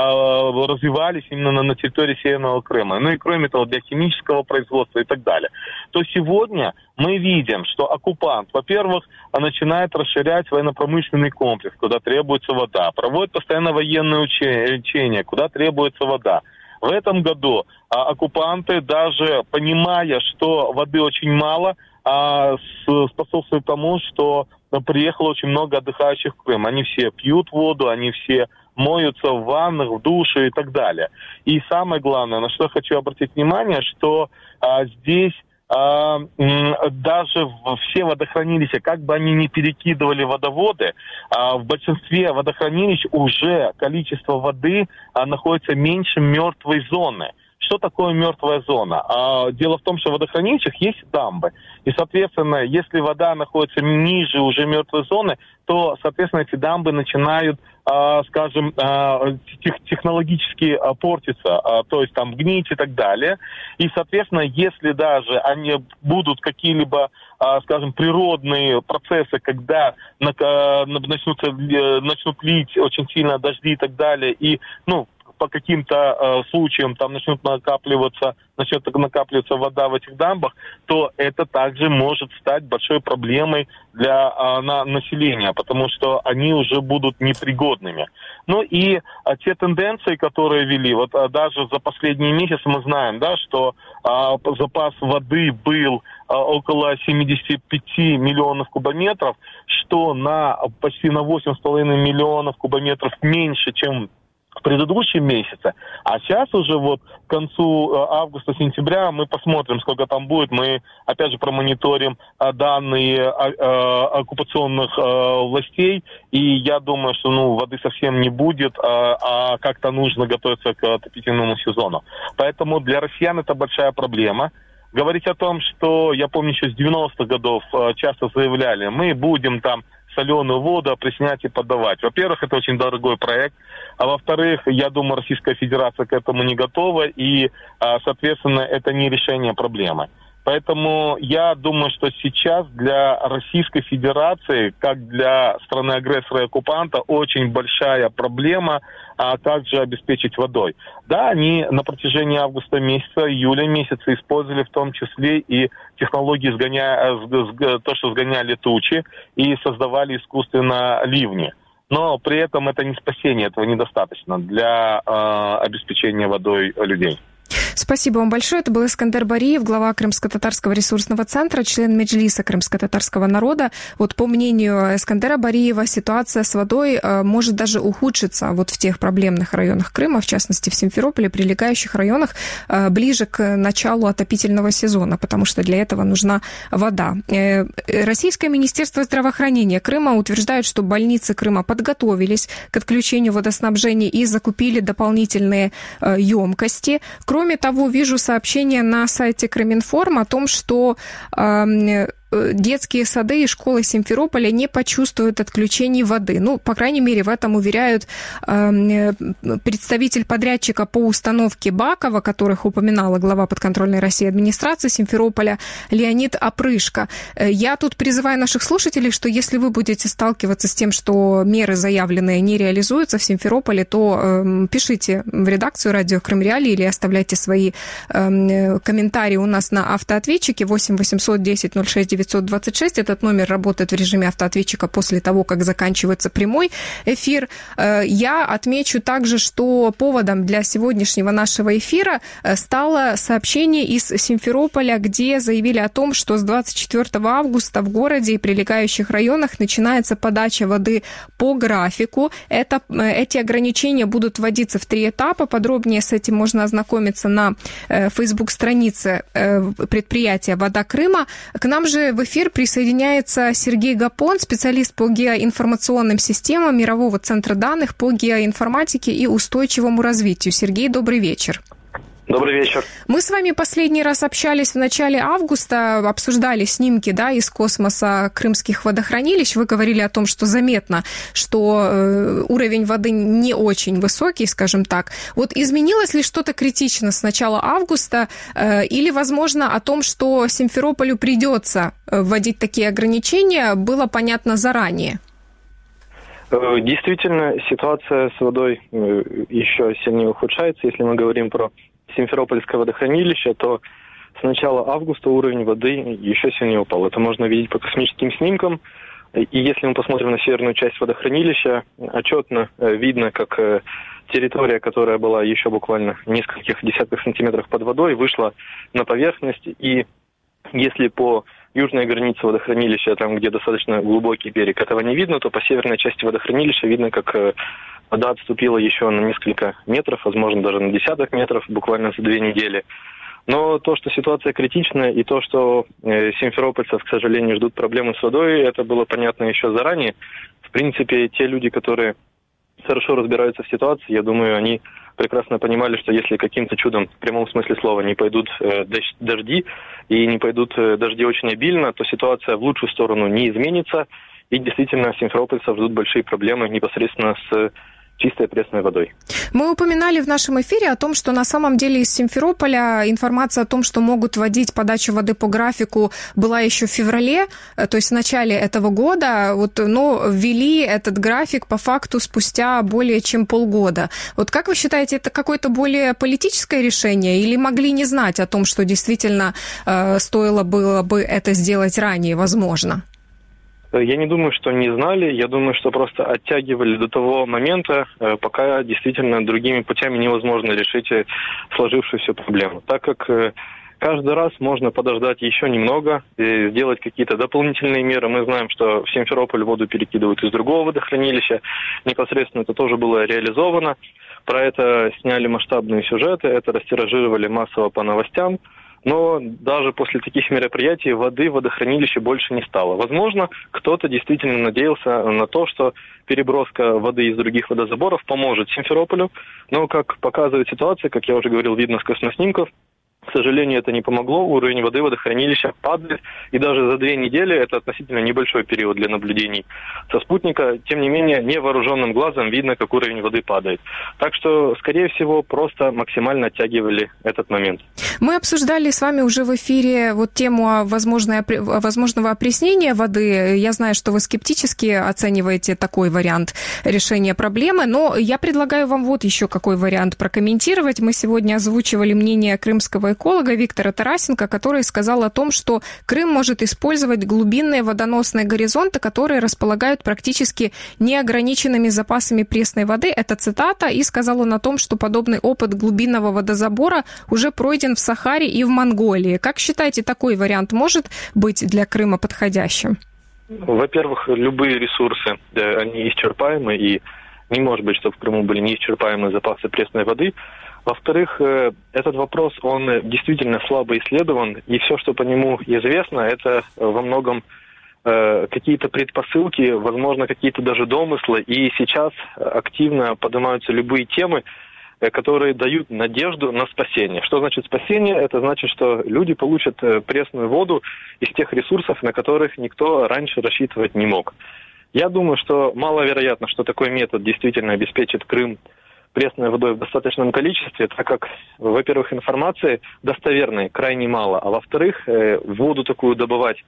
развивались именно на, на территории Северного Крыма. Ну и кроме того, для химического производства и так далее. То сегодня мы видим, что оккупант, во-первых, начинает расширять военно-промышленный комплекс, куда требуется вода, проводит постоянно военные учения, куда требуется вода. В этом году а, оккупанты, даже понимая, что воды очень мало, а, с, способствуют тому, что приехало очень много отдыхающих в Крым. Они все пьют воду, они все моются в ваннах, в душе и так далее. И самое главное, на что я хочу обратить внимание, что а, здесь а, м, даже все водохранилища, как бы они ни перекидывали водоводы, а, в большинстве водохранилищ уже количество воды а, находится меньше мертвой зоны. Что такое мертвая зона? А, дело в том, что в водохранилищах есть дамбы. И, соответственно, если вода находится ниже уже мертвой зоны, то, соответственно, эти дамбы начинают, а, скажем, а, тех, технологически а, портиться, а, то есть там гнить и так далее. И, соответственно, если даже они будут какие-либо, а, скажем, природные процессы, когда на, а, начнутся, начнут лить очень сильно дожди и так далее, и, ну, по каким-то э, случаям там начнут накапливаться, начнет накапливаться вода в этих дамбах, то это также может стать большой проблемой для э, на, населения, потому что они уже будут непригодными. Ну и э, те тенденции, которые вели, вот э, даже за последние месяцы мы знаем, да, что э, запас воды был э, около семьдесят пять миллионов кубометров, что на почти на восемь с половиной миллионов кубометров меньше, чем в предыдущем месяце, а сейчас уже вот к концу августа-сентября мы посмотрим, сколько там будет. Мы опять же промониторим данные оккупационных властей, и я думаю, что ну воды совсем не будет, а как-то нужно готовиться к отопительному сезону. Поэтому для россиян это большая проблема. Говорить о том, что, я помню, еще с девяностых годов часто заявляли, мы будем там соленую воду опреснять и подавать. Во-первых, это очень дорогой проект, а во-вторых, я думаю, Российская Федерация к этому не готова, и, соответственно, это не решение проблемы. Поэтому я думаю, что сейчас для Российской Федерации, как для страны-агрессора и оккупанта, очень большая проблема, а как же обеспечить водой. Да, они на протяжении августа месяца, июля месяца использовали в том числе и технологии, сгоня... то, что сгоняли тучи, и создавали искусственно ливни. Но при этом это не спасение, этого недостаточно для э, обеспечения водой людей. Спасибо вам большое. Это был Искандер Бариев, глава Крымско-татарского ресурсного центра, член Меджлиса крымско-татарского народа. Вот по мнению Искандера Бариева, ситуация с водой э, может даже ухудшиться вот в тех проблемных районах Крыма, в частности в Симферополе, прилегающих районах, э, ближе к началу отопительного сезона, потому что для этого нужна вода. Э, Российское министерство здравоохранения Крыма утверждает, что больницы Крыма подготовились к отключению водоснабжения и закупили дополнительные э, емкости. Кроме того, вижу сообщение на сайте Крыминформ о том, что э, детские сады и школы Симферополя не почувствуют отключений воды. Ну, по крайней мере, в этом уверяют э, представитель подрядчика по установке баков, которых упоминала глава подконтрольной России администрации Симферополя Леонид Опрышко. Я тут призываю наших слушателей, что если вы будете сталкиваться с тем, что меры заявленные не реализуются в Симферополе, то э, пишите в редакцию радио Крым Реалии или оставляйте свои э, комментарии у нас на автоответчике восемь восемьсот десять ноль шесть девяносто девятьсот двадцать шесть. Этот номер работает в режиме автоответчика после того, как заканчивается прямой эфир. Я отмечу также, что поводом для сегодняшнего нашего эфира стало сообщение из Симферополя, где заявили о том, что с двадцать четвёртого августа в городе и прилегающих районах начинается подача воды по графику. Это, эти ограничения будут вводиться в три этапа. Подробнее с этим можно ознакомиться на фейсбук-странице предприятия «Вода Крыма». К нам же в эфир присоединяется Сергей Гапон, специалист по геоинформационным системам Мирового центра данных по геоинформатике и устойчивому развитию. Сергей, добрый вечер. Добрый вечер. Мы с вами последний раз общались в начале августа, обсуждали снимки, да, из космоса крымских водохранилищ. Вы говорили о том, что заметно, что э, уровень воды не очень высокий, скажем так. Вот изменилось ли что-то критично с начала августа э, или, возможно, о том, что Симферополю придется вводить такие ограничения, было понятно заранее? Действительно, ситуация с водой еще сильнее ухудшается. Если мы говорим про Симферопольское водохранилище, то с начала августа уровень воды еще сильнее упал. Это можно видеть по космическим снимкам. И если мы посмотрим на северную часть водохранилища, отчетно видно, как территория, которая была еще буквально в нескольких десятках сантиметров под водой, вышла на поверхность. И если по южной границе водохранилища, там, где достаточно глубокий берег, этого не видно, то по северной части водохранилища видно, как вода отступила еще на несколько метров, возможно, даже на десяток метров, буквально за две недели. Но то, что ситуация критичная, и то, что э, симферопольцев, к сожалению, ждут проблемы с водой, это было понятно еще заранее. В принципе, те люди, которые хорошо разбираются в ситуации, я думаю, они прекрасно понимали, что если каким-то чудом, в прямом смысле слова, не пойдут э, дожди, и не пойдут э, дожди очень обильно, то ситуация в лучшую сторону не изменится. И действительно, симферопольцев ждут большие проблемы непосредственно с чистой пресной водой. Мы упоминали в нашем эфире о том, что на самом деле из Симферополя информация о том, что могут вводить подачу воды по графику, была еще в феврале, то есть в начале этого года, вот, но ввели этот график по факту спустя более чем полгода. Вот как вы считаете, это какое-то более политическое решение или могли не знать о том, что действительно э, стоило было бы это сделать ранее, возможно? Я не думаю, что не знали, я думаю, что просто оттягивали до того момента, пока действительно другими путями невозможно решить сложившуюся проблему. Так как каждый раз можно подождать еще немного, сделать какие-то дополнительные меры. Мы знаем, что в Симферополь воду перекидывают из другого водохранилища. Непосредственно это тоже было реализовано. Про это сняли масштабные сюжеты, это растиражировали массово по новостям. Но даже после таких мероприятий воды в водохранилище больше не стало. Возможно, кто-то действительно надеялся на то, что переброска воды из других водозаборов поможет Симферополю. Но, как показывает ситуация, как я уже говорил, видно с космоснимков, к сожалению, это не помогло. Уровень воды водохранилища падает. И даже за две недели, это относительно небольшой период для наблюдений со спутника, тем не менее, невооруженным глазом видно, как уровень воды падает. Так что, скорее всего, просто максимально оттягивали этот момент. Мы обсуждали с вами уже в эфире вот тему возможного опреснения воды. Я знаю, что вы скептически оцениваете такой вариант решения проблемы, но я предлагаю вам вот еще какой вариант прокомментировать. Мы сегодня озвучивали мнение крымского эколога Виктора Тарасенко, который сказал о том, что Крым может использовать глубинные водоносные горизонты, которые располагают практически неограниченными запасами пресной воды. Это цитата. И сказал он о том, что подобный опыт глубинного водозабора уже пройден в Сахаре и в Монголии. Как считаете, такой вариант может быть для Крыма подходящим? Во-первых, любые ресурсы, они исчерпаемы, и не может быть, чтобы в Крыму были неисчерпаемые запасы пресной воды. Во-вторых, этот вопрос, он действительно слабо исследован, и все, что по нему известно, это во многом какие-то предпосылки, возможно, какие-то даже домыслы, и сейчас активно поднимаются любые темы, которые дают надежду на спасение. Что значит спасение? Это значит, что люди получат пресную воду из тех ресурсов, на которых никто раньше рассчитывать не мог. Я думаю, что маловероятно, что такой метод действительно обеспечит Крым пресной водой в достаточном количестве, так как, во-первых, информации достоверной крайне мало, а во-вторых, воду такую добывать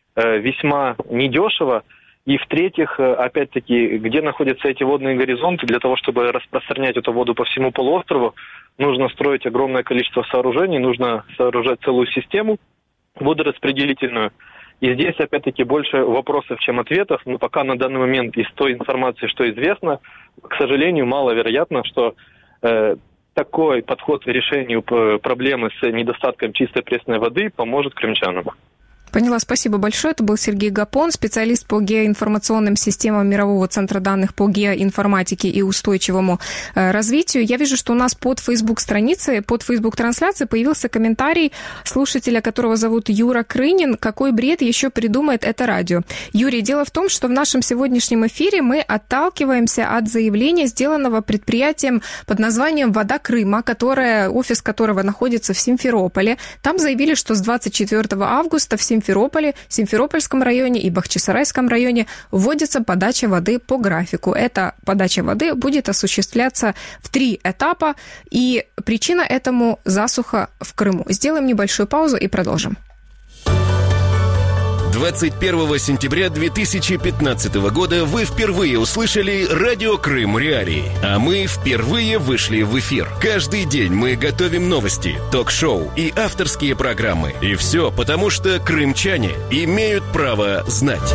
весьма недешево, и в-третьих, опять-таки, где находятся эти водные горизонты, для того, чтобы распространять эту воду по всему полуострову, нужно строить огромное количество сооружений, нужно сооружать целую систему водораспределительную. И здесь, опять-таки, больше вопросов, чем ответов. Но пока на данный момент из той информации, что известно, к сожалению, маловероятно, что э, такой подход к решению проблемы с недостатком чистой пресной воды поможет крымчанам. Поняла, спасибо большое. Это был Сергей Гапон, специалист по геоинформационным системам Мирового центра данных по геоинформатике и устойчивому э, развитию. Я вижу, что у нас под Facebook-страницей, под Facebook-трансляцией появился комментарий слушателя, которого зовут Юра Крынин. Какой бред еще придумает это радио? Юрий, дело в том, что в нашем сегодняшнем эфире мы отталкиваемся от заявления, сделанного предприятием под названием «Вода Крыма», которое, офис которого находится в Симферополе. Там заявили, что с двадцать четвёртого августа в Симферополе Симферополе, Симферопольском районе и Бахчисарайском районе вводится подача воды по графику. Эта подача воды будет осуществляться в три этапа, и причина этому – засуха в Крыму. Сделаем небольшую паузу и продолжим. двадцать первого сентября две тысячи пятнадцатого года вы впервые услышали «Радио Крым Реалии», а мы впервые вышли в эфир. Каждый день мы готовим новости, ток-шоу и авторские программы. И все потому, что крымчане имеют право знать.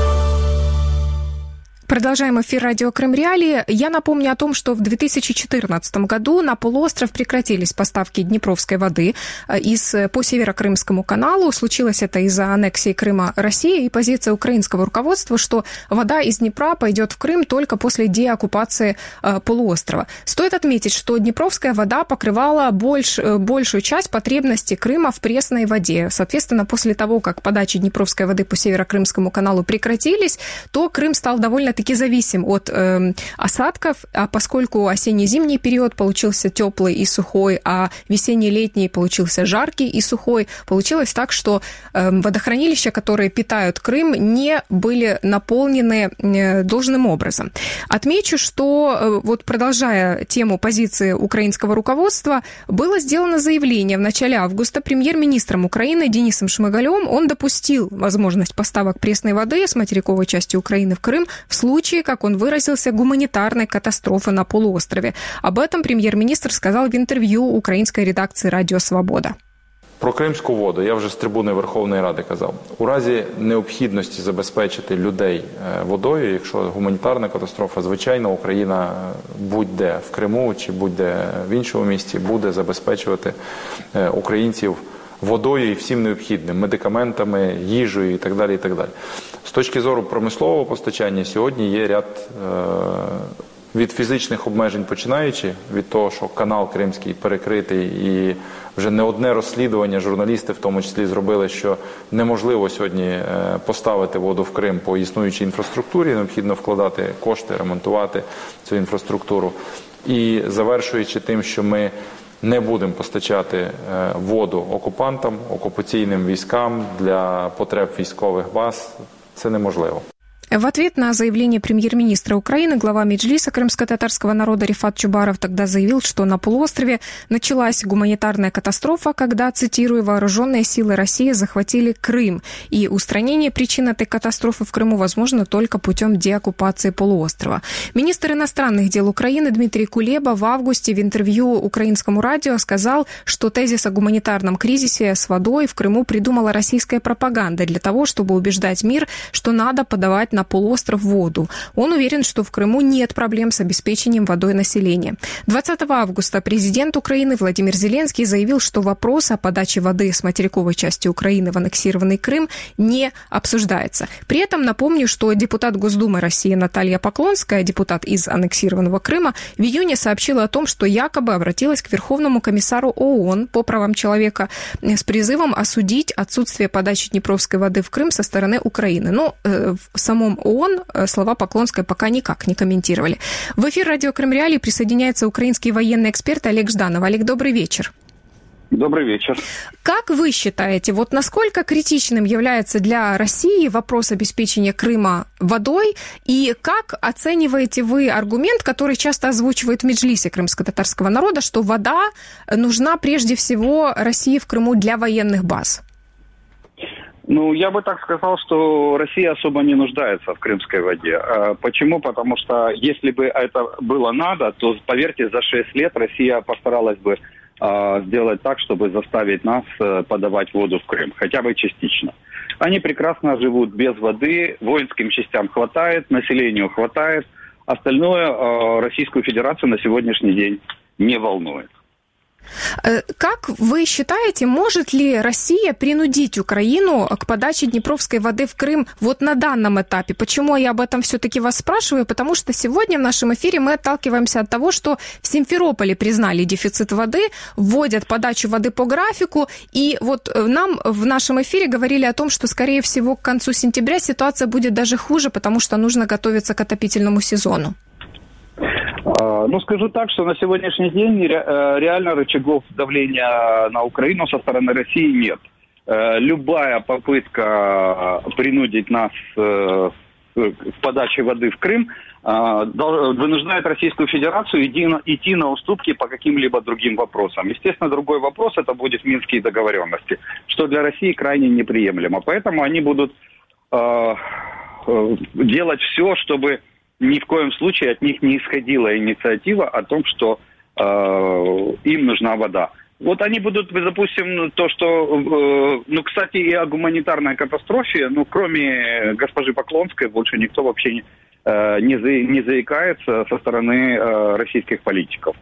Продолжаем эфир «Радио Крым Реалии». Я напомню о том, что в две тысячи четырнадцатом году на полуостров прекратились поставки днепровской воды из, по Северокрымскому каналу. Случилось это из-за аннексии Крыма России и позиция украинского руководства, что вода из Днепра пойдет в Крым только после деоккупации полуострова. Стоит отметить, что днепровская вода покрывала больш, большую часть потребностей Крыма в пресной воде. Соответственно, после того, как подачи днепровской воды по Северокрымскому каналу прекратились, то Крым стал довольно-таки зависим от э, осадков, а поскольку осенне-зимний период получился теплый и сухой, а весенне-летний получился жаркий и сухой, получилось так, что э, водохранилища, которые питают Крым, не были наполнены э, должным образом. Отмечу, что э, вот продолжая тему позиции украинского руководства, было сделано заявление в начале августа премьер-министром Украины Денисом Шмыгалем. Он допустил возможность поставок пресной воды с материковой части Украины в Крым в случае, В случае, как он выразился, гуманитарной катастрофы на полуострове. Об этом прем'єр-міністр сказав в інтерв'ю української редакції Радіо Свобода. Про кримську воду я вже з трибуни Верховної Ради казав. У разі необхідності забезпечити людей водою, якщо гуманітарна катастрофа, звичайно, Україна будь-де в Криму чи будь-де в іншому місці буде забезпечувати українців водою і всім необхідним, медикаментами, їжею і так далі, і так далі. З точки зору промислового постачання сьогодні є ряд е, від фізичних обмежень починаючи, від того, що канал Кримський перекритий і вже не одне розслідування журналісти в тому числі зробили, що неможливо сьогодні е, поставити воду в Крим по існуючій інфраструктурі, необхідно вкладати кошти, ремонтувати цю інфраструктуру. І завершуючи тим, що ми не будемо постачати воду окупантам, окупаційним військам для потреб військових баз. Це неможливо. В ответ на заявление премьер-министра Украины глава Меджлиса крымско-татарского народа Рифат Чубаров тогда заявил, что на полуострове началась гуманитарная катастрофа, когда, цитирую, вооруженные силы России захватили Крым, и устранение причин этой катастрофы в Крыму возможно только путем деоккупации полуострова. Министр иностранных дел Украины Дмитрий Кулеба в августе в интервью украинскому радио сказал, что тезис о гуманитарном кризисе с водой в Крыму придумала российская пропаганда для того, чтобы убеждать мир, что надо подавать на полуостров воду. Он уверен, что в Крыму нет проблем с обеспечением водой населения. двадцатого августа президент Украины Владимир Зеленский заявил, что вопрос о подаче воды с материковой части Украины в аннексированный Крым не обсуждается. При этом напомню, что депутат Госдумы России Наталья Поклонская, депутат из аннексированного Крыма, в июне сообщила о том, что якобы обратилась к Верховному комиссару ООН по правам человека с призывом осудить отсутствие подачи днепровской воды в Крым со стороны Украины. Но э, в самом ООН слова Поклонской пока никак не комментировали. В эфир «Радио Крым Реалии» присоединяется украинский военный эксперт Олег Жданов. Олег, добрый вечер. Добрый вечер. Как вы считаете, вот насколько критичным является для России вопрос обеспечения Крыма водой, и как оцениваете вы аргумент, который часто озвучивает в Меджлисе крымско-татарского народа, что вода нужна прежде всего России в Крыму для военных баз? Ну, я бы так сказал, что Россия особо не нуждается в крымской воде. Почему? Потому что если бы это было надо, то, поверьте, за шесть лет Россия постаралась бы сделать так, чтобы заставить нас подавать воду в Крым, хотя бы частично. Они прекрасно живут без воды, воинским частям хватает, населению хватает, остальное Российскую Федерацию на сегодняшний день не волнует. Как вы считаете, может ли Россия принудить Украину к подаче днепровской воды в Крым вот на данном этапе? Почему я об этом все-таки вас спрашиваю? Потому что сегодня в нашем эфире мы отталкиваемся от того, что в Симферополе признали дефицит воды, вводят подачу воды по графику, и вот нам в нашем эфире говорили о том, что, скорее всего, к концу сентября ситуация будет даже хуже, потому что нужно готовиться к отопительному сезону. Ну, скажу так, что на сегодняшний день реально рычагов давления на Украину со стороны России нет. Любая попытка принудить нас к подаче воды в Крым вынуждает Российскую Федерацию идти на уступки по каким-либо другим вопросам. Естественно, другой вопрос – это будут минские договоренности, что для России крайне неприемлемо. Поэтому они будут делать все, чтобы ни в коем случае от них не исходила инициатива о том, что э, им нужна вода. Вот они будут, допустим, то, что... Э, ну, кстати, и о гуманитарной катастрофе, ну, кроме госпожи Поклонской, больше никто вообще не, э, не, за, не заикается со стороны э, российских политиков.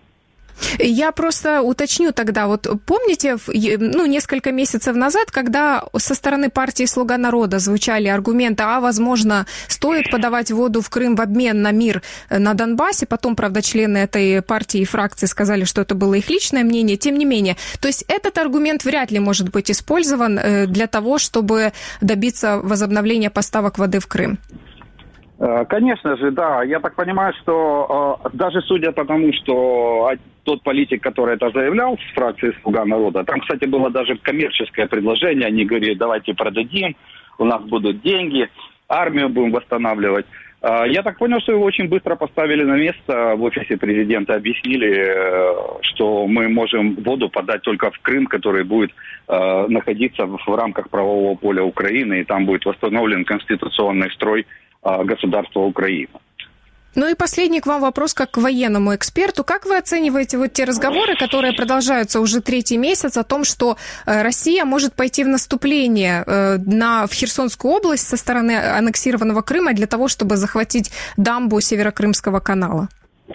Я просто уточню тогда, вот помните, ну, несколько месяцев назад, когда со стороны партии «Слуга народа» звучали аргументы, а, возможно, стоит подавать воду в Крым в обмен на мир на Донбассе, потом, правда, члены этой партии и фракции сказали, что это было их личное мнение, тем не менее. То есть этот аргумент вряд ли может быть использован для того, чтобы добиться возобновления поставок воды в Крым. Конечно же, да. Я так понимаю, что э, даже судя по тому, что тот политик, который это заявлял с фракции «Слуга народа», там, кстати, было даже коммерческое предложение, они говорили, давайте продадим, у нас будут деньги, армию будем восстанавливать. Э, я так понял, что его очень быстро поставили на место в офисе президента, объяснили, э, что мы можем воду подать только в Крым, который будет э, находиться в, в рамках правового поля Украины, и там будет восстановлен конституционный строй государства Украины. Ну и последний к вам вопрос как к военному эксперту. Как вы оцениваете вот те разговоры, которые продолжаются уже третий месяц, о том, что Россия может пойти в наступление на, в Херсонскую область со стороны аннексированного Крыма для того, чтобы захватить дамбу Северокрымского канала?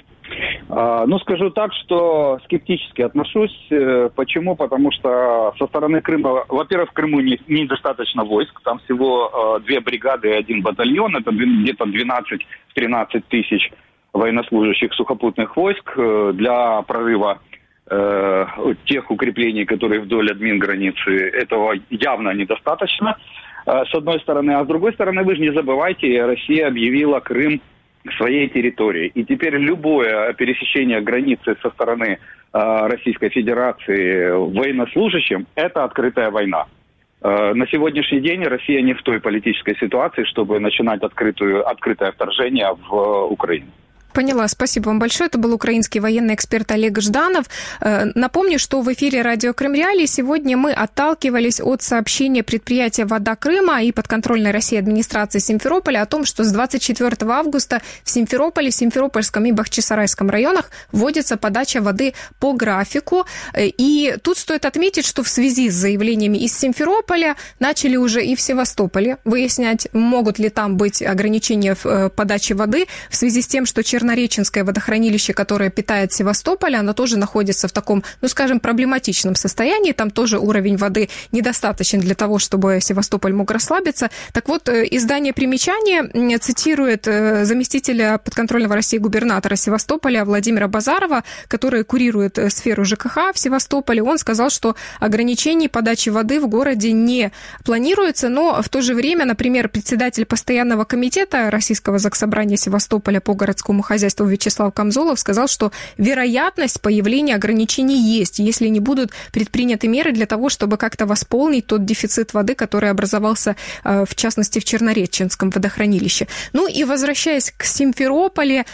Ну, скажу так, что скептически отношусь. Почему? Потому что со стороны Крыма, во-первых, в Крыму не, недостаточно войск. Там всего две бригады и один батальон. Это где-то двенадцать-тринадцать тысяч военнослужащих сухопутных войск для прорыва э, тех укреплений, которые вдоль админграницы. Этого явно недостаточно, с одной стороны. А с другой стороны, вы же не забывайте, Россия объявила Крым своей территории. И теперь любое пересечение границы со стороны э, Российской Федерации военнослужащим – это открытая война. Э, на сегодняшний день Россия не в той политической ситуации, чтобы начинать открытую, открытое вторжение в э, Украину. Поняла, спасибо вам большое. Это был украинский военный эксперт Олег Жданов. Напомню, что в эфире радио Крым Реалии сегодня мы отталкивались от сообщения предприятия «Вода Крыма» и подконтрольной России администрации Симферополя о том, что с двадцать четвёртого августа в Симферополе, Симферопольском и Бахчисарайском районах вводится подача воды по графику. И тут стоит отметить, что в связи с заявлениями из Симферополя начали уже и в Севастополе выяснять, могут ли там быть ограничения в подаче воды в связи с тем, что Чернореченское водохранилище, которое питает Севастополь, оно тоже находится в таком, ну, скажем, проблематичном состоянии. Там тоже уровень воды недостаточен для того, чтобы Севастополь мог расслабиться. Так вот, издание «Примечание» цитирует заместителя подконтрольного России губернатора Севастополя Владимира Базарова, который курирует сферу ЖКХ в Севастополе. Он сказал, что ограничений подачи воды в городе не планируется, но в то же время, например, председатель постоянного комитета Российского заксобрания Севастополя по городскому хозяйству Вячеслав Камзолов сказал, что вероятность появления ограничений есть, если не будут предприняты меры для того, чтобы как-то восполнить тот дефицит воды, который образовался, в частности, в Чернореченском водохранилище. Ну и возвращаясь к Симферополю,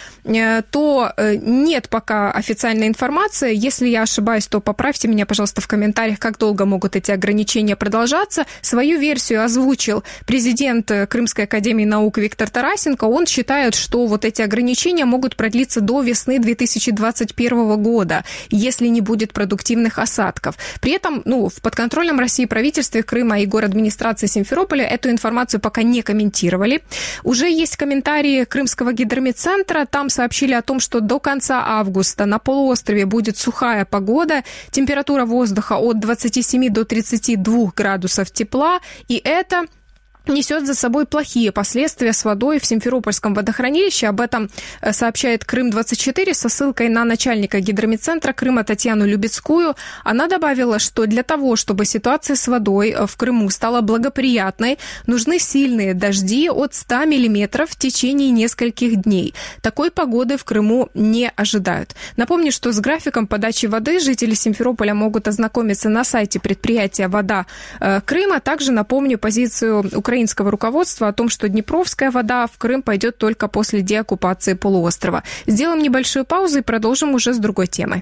то нет пока официальной информации. Если я ошибаюсь, то поправьте меня, пожалуйста, в комментариях, как долго могут эти ограничения продолжаться. Свою версию озвучил президент Крымской академии наук Виктор Тарасенко. Он считает, что вот эти ограничения могут продлиться до весны две тысячи двадцать первого года, если не будет продуктивных осадков. При этом, ну, в подконтрольном России правительстве Крыма и городадминистрации Симферополя эту информацию пока не комментировали. Уже есть комментарии Крымского гидрометцентра. Там сообщили о том, что до конца августа на полуострове будет сухая погода, температура воздуха от двадцати семи до тридцати двух градусов тепла, и это несет за собой плохие последствия с водой в Симферопольском водохранилище. Об этом сообщает Крым двадцать четыре со ссылкой на начальника гидрометцентра Крыма Татьяну Любецкую. Она добавила, что для того, чтобы ситуация с водой в Крыму стала благоприятной, нужны сильные дожди от ста миллиметров в течение нескольких дней. Такой погоды в Крыму не ожидают. Напомню, что с графиком подачи воды жители Симферополя могут ознакомиться на сайте предприятия «Вода Крыма». Также напомню позицию Украины украинского руководства о том, что днепровская вода в Крым пойдет только после деоккупации полуострова. Сделаем небольшую паузу и продолжим уже с другой темой.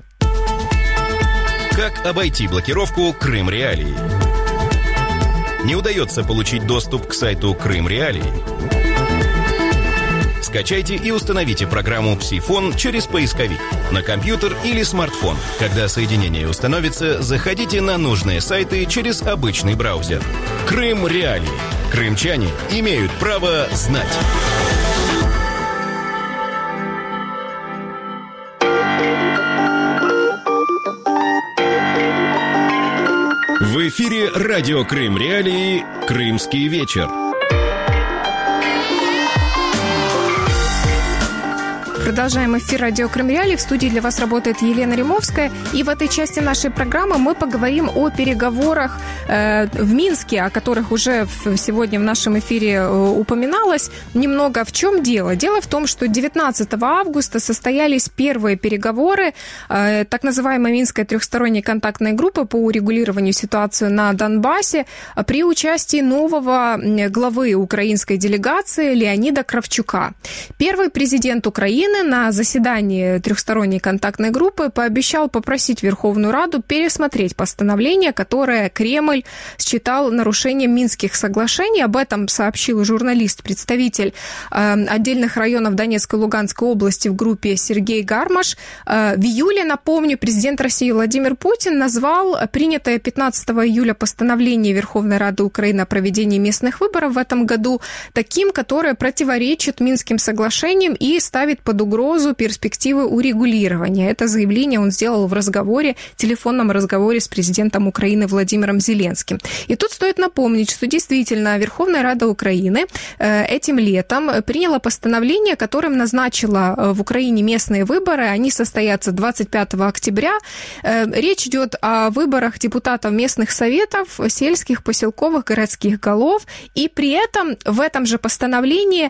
Как обойти блокировку Крым Реалии? Не удается получить доступ к сайту Крым Реалии? Скачайте и установите программу «Псифон» через поисковик на компьютер или смартфон. Когда соединение установится, заходите на нужные сайты через обычный браузер. Крым Реалии. Крымчане имеют право знать. В эфире радио Крым Реалии «Крымский вечер». Продолжаем эфир радио Крым Реалии. В студии для вас работает Елена Римовская. И в этой части нашей программы мы поговорим о переговорах э, в Минске, о которых уже в, сегодня в нашем эфире э, упоминалось. Немного в чем дело? Дело в том, что девятнадцатого августа состоялись первые переговоры э, так называемой Минской трехсторонней контактной группы по урегулированию ситуации на Донбассе при участии нового главы украинской делегации Леонида Кравчука. Первый президент Украины на заседании трехсторонней контактной группы пообещал попросить Верховную Раду пересмотреть постановление, которое Кремль считал нарушением Минских соглашений. Об этом сообщил журналист, представитель э, отдельных районов Донецкой и Луганской области в группе Сергей Гармаш. Э, в июле, напомню, президент России Владимир Путин назвал принятое пятнадцатого июля постановление Верховной Рады Украины о проведении местных выборов в этом году таким, которое противоречит Минским соглашениям и ставит под угрозу перспективы урегулирования. Это заявление он сделал в разговоре, телефонном разговоре с президентом Украины Владимиром Зеленским. И тут стоит напомнить, что действительно Верховная Рада Украины этим летом приняла постановление, которым назначила в Украине местные выборы. Они состоятся двадцать пятого октября. Речь идет о выборах депутатов местных советов, сельских, поселковых, городских голов. И при этом в этом же постановлении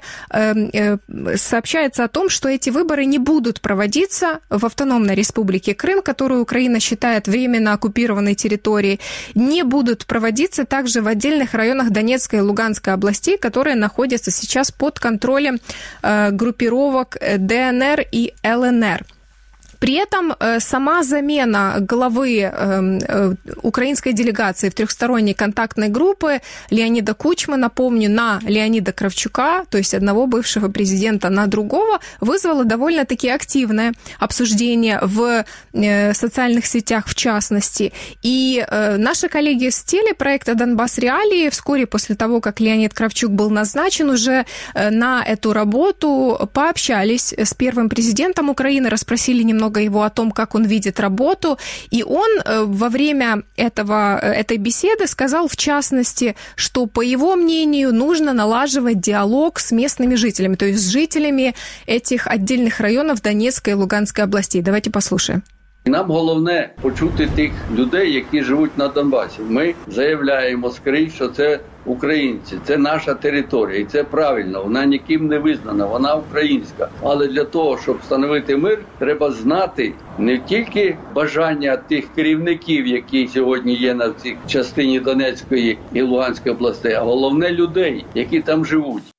сообщается о том, что эти выборы не будут проводиться в автономной республике Крым, которую Украина считает временно оккупированной территорией, не будут проводиться также в отдельных районах Донецкой и Луганской областей, которые находятся сейчас под контролем э, группировок ДНР и ЛНР. При этом сама замена главы э, украинской делегации в трехсторонней контактной группы Леонида Кучмы, напомню, на Леонида Кравчука, то есть одного бывшего президента на другого, вызвала довольно-таки активное обсуждение в э, социальных сетях в частности. И э, наши коллеги с телепроекта «Донбасс Реалии» вскоре после того, как Леонид Кравчук был назначен уже э, на эту работу, пообщались с первым президентом Украины, расспросили немного его о том, как он видит работу, и он во время этого, этой беседы сказал, в частности, что, по его мнению, нужно налаживать диалог с местными жителями, то есть с жителями этих отдельных районов Донецкой и Луганской областей. Давайте послушаем. Нам головне почути тих людей, які живуть на Донбасі. Ми заявляємо скрізь, що це українці, це наша територія, і це правильно, вона ніким не визнана, вона українська. Але для того, щоб встановити мир, треба знати не тільки бажання тих керівників, які сьогодні є на цій частині Донецької і Луганської областей, а головне людей, які там живуть.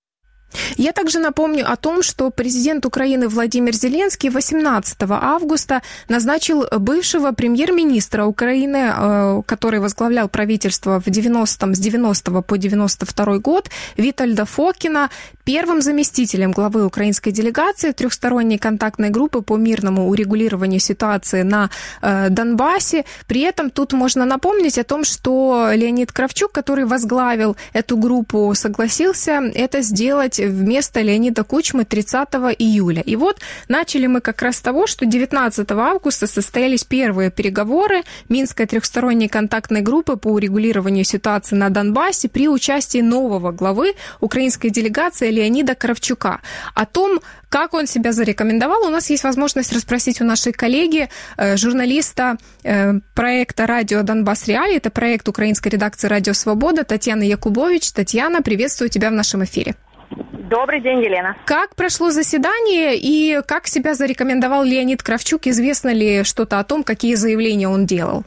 Я также напомню о том, что президент Украины Владимир Зеленский восемнадцатого августа назначил бывшего премьер-министра Украины, который возглавлял правительство в девяностом, с девяностого по девяносто второй год, Витальда Фокина, первым заместителем главы украинской делегации трехсторонней контактной группы по мирному урегулированию ситуации на э, Донбассе. При этом тут можно напомнить о том, что Леонид Кравчук, который возглавил эту группу, согласился это сделать вместо Леонида Кучмы тридцатого июля. И вот начали мы как раз с того, что девятнадцатого августа состоялись первые переговоры Минской трехсторонней контактной группы по урегулированию ситуации на Донбассе при участии нового главы украинской делегации Леонида Кравчука. О том, как он себя зарекомендовал, у нас есть возможность расспросить у нашей коллеги, журналиста проекта «Радио Донбасс Реалии». Это проект украинской редакции «Радио Свобода» Татьяна Якубович. Татьяна, приветствую тебя в нашем эфире. Добрый день, Елена. Как прошло заседание и как себя зарекомендовал Леонид Кравчук? Известно ли что-то о том, какие заявления он делал?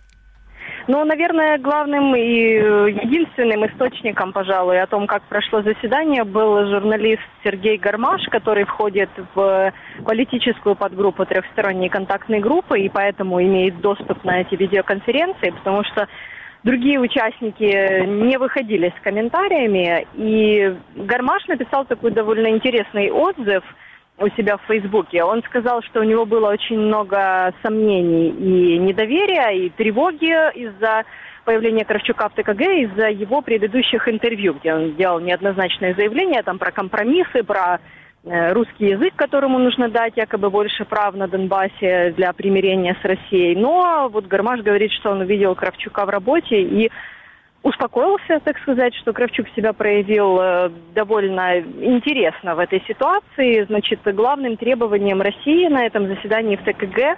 Ну, наверное, главным и единственным источником, пожалуй, о том, как прошло заседание, был журналист Сергей Гармаш, который входит в политическую подгруппу трехсторонней контактной группы и поэтому имеет доступ на эти видеоконференции, потому что другие участники не выходили с комментариями. И Гармаш написал такой довольно интересный отзыв у себя в Фейсбуке. Он сказал, что у него было очень много сомнений и недоверия, и тревоги из-за появления Кравчука в ТКГ, из-за его предыдущих интервью, где он делал неоднозначные заявления там, про компромиссы, про э, русский язык, которому нужно дать якобы больше прав на Донбассе для примирения с Россией. Но вот Гармаш говорит, что он увидел Кравчука в работе и успокоился, так сказать, что Кравчук себя проявил э, довольно интересно в этой ситуации. Значит, главным требованием России на этом заседании в ТКГ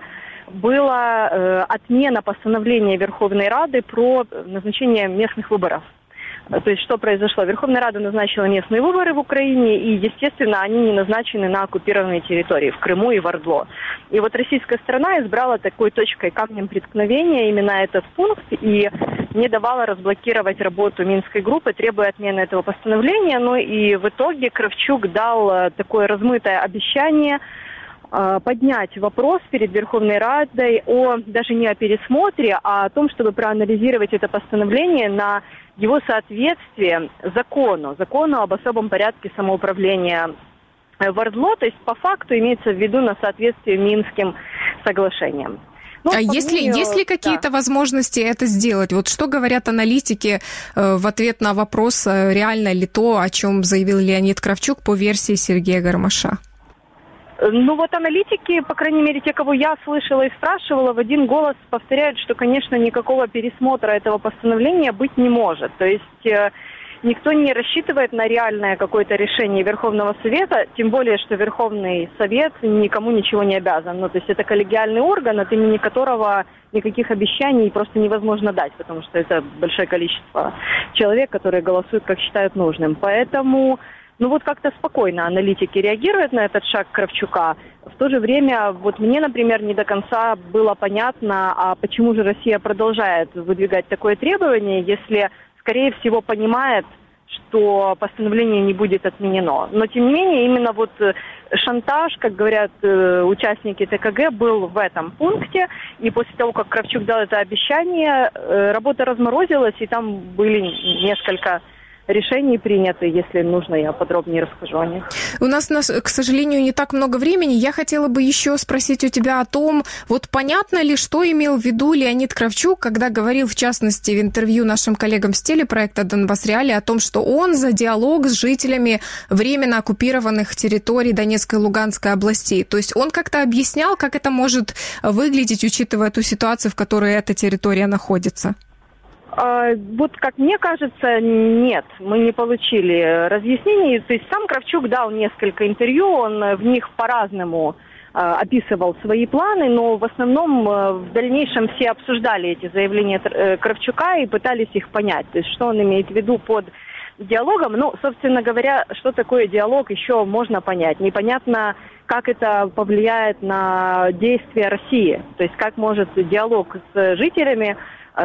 была э, отмена постановления Верховной Рады про назначение местных выборов. То есть что произошло? Верховная Рада назначила местные выборы в Украине, и, естественно, они не назначены на оккупированной территории, в Крыму и в Ордло. И вот российская сторона избрала такой точкой, камнем преткновения именно этот пункт и не давала разблокировать работу Минской группы, требуя отмены этого постановления. Ну и в итоге Кравчук дал такое размытое обещание поднять вопрос перед Верховной Радой о, даже не о пересмотре, а о том, чтобы проанализировать это постановление на его соответствие закону, закону об особом порядке самоуправления в Ордло, то есть по факту имеется в виду на соответствие Минским соглашениям. Ну, а есть ли, есть ли какие-то да. возможности это сделать? Вот что говорят аналитики э, в ответ на вопрос, э, реально ли то, о чем заявил Леонид Кравчук по версии Сергея Гармаша? Ну вот аналитики, по крайней мере, те, кого я слышала и спрашивала, в один голос повторяют, что, конечно, никакого пересмотра этого постановления быть не может. То есть э, никто не рассчитывает на реальное какое-то решение Верховного Совета, тем более, что Верховный Совет никому ничего не обязан. Ну, то есть это коллегиальный орган, от имени которого никаких обещаний просто невозможно дать, потому что это большое количество человек, которые голосуют, как считают нужным. Поэтому... Ну вот как-то спокойно аналитики реагируют на этот шаг Кравчука. В то же время, вот мне, например, не до конца было понятно, а почему же Россия продолжает выдвигать такое требование, если, скорее всего, понимает, что постановление не будет отменено. Но, тем не менее, именно вот шантаж, как говорят участники ТКГ, был в этом пункте. И после того, как Кравчук дал это обещание, работа разморозилась, и там были несколько... решений приняты. Если нужно, я подробнее расскажу о них. У нас, к сожалению, не так много времени. Я хотела бы еще спросить у тебя о том, вот понятно ли, что имел в виду Леонид Кравчук, когда говорил, в частности, в интервью нашим коллегам с телепроекта «Донбасс Реалии» о том, что он за диалог с жителями временно оккупированных территорий Донецкой и Луганской областей. То есть он как-то объяснял, как это может выглядеть, учитывая ту ситуацию, в которой эта территория находится? Вот, как мне кажется, нет, мы не получили разъяснений. То есть сам Кравчук дал несколько интервью, он в них по-разному описывал свои планы, но в основном в дальнейшем все обсуждали эти заявления Кравчука и пытались их понять. То есть что он имеет в виду под диалогом. Ну, собственно говоря, что такое диалог, еще можно понять. Непонятно, как это повлияет на действия России. То есть как может диалог с жителями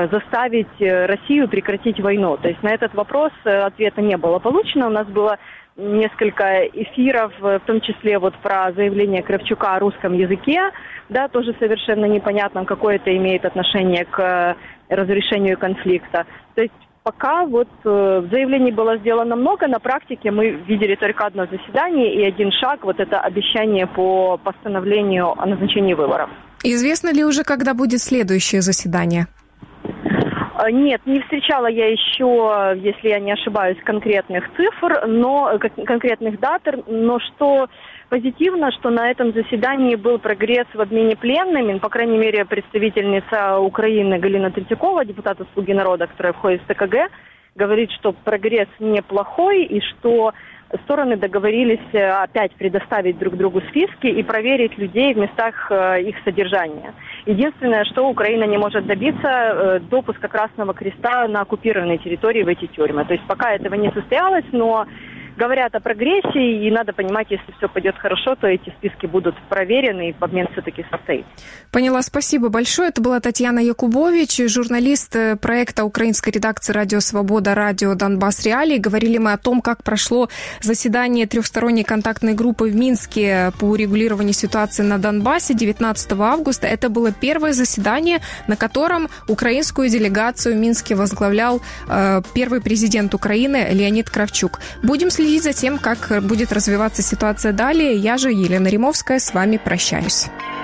заставить Россию прекратить войну. То есть на этот вопрос ответа не было получено. У нас было несколько эфиров, в том числе вот про заявление Кравчука о русском языке, да, тоже совершенно непонятно, какое это имеет отношение к разрешению конфликта. То есть пока вот э, заявлений было сделано много, на практике мы видели только одно заседание и один шаг, вот это обещание по постановлению о назначении выборов. Известно ли уже, когда будет следующее заседание? Нет, не встречала я еще, если я не ошибаюсь, конкретных цифр, но конкретных дат, но что позитивно, что на этом заседании был прогресс в обмене пленными, по крайней мере, представительница Украины Галина Третьякова, депутат от «Слуги народа», которая входит в ТКГ, говорит, что прогресс неплохой и что стороны договорились опять предоставить друг другу списки и проверить людей в местах их содержания. Единственное, что Украина не может добиться, допуска Красного Креста на оккупированной территории в эти тюрьмы. То есть пока этого не состоялось, но говорят о прогрессе, и надо понимать, если все пойдет хорошо, то эти списки будут проверены, и обмен все-таки состоится. Поняла, спасибо большое. Это была Татьяна Якубович, журналист проекта украинской редакции «Радио Свобода», «Радио Донбасс Реалии». Говорили мы о том, как прошло заседание трехсторонней контактной группы в Минске по урегулированию ситуации на Донбассе девятнадцатого августа. Это было первое заседание, на котором украинскую делегацию в Минске возглавлял э, первый президент Украины Леонид Кравчук. Будем следить за тем, как будет развиваться ситуация далее. Я же, Елена Римовская, с вами прощаюсь.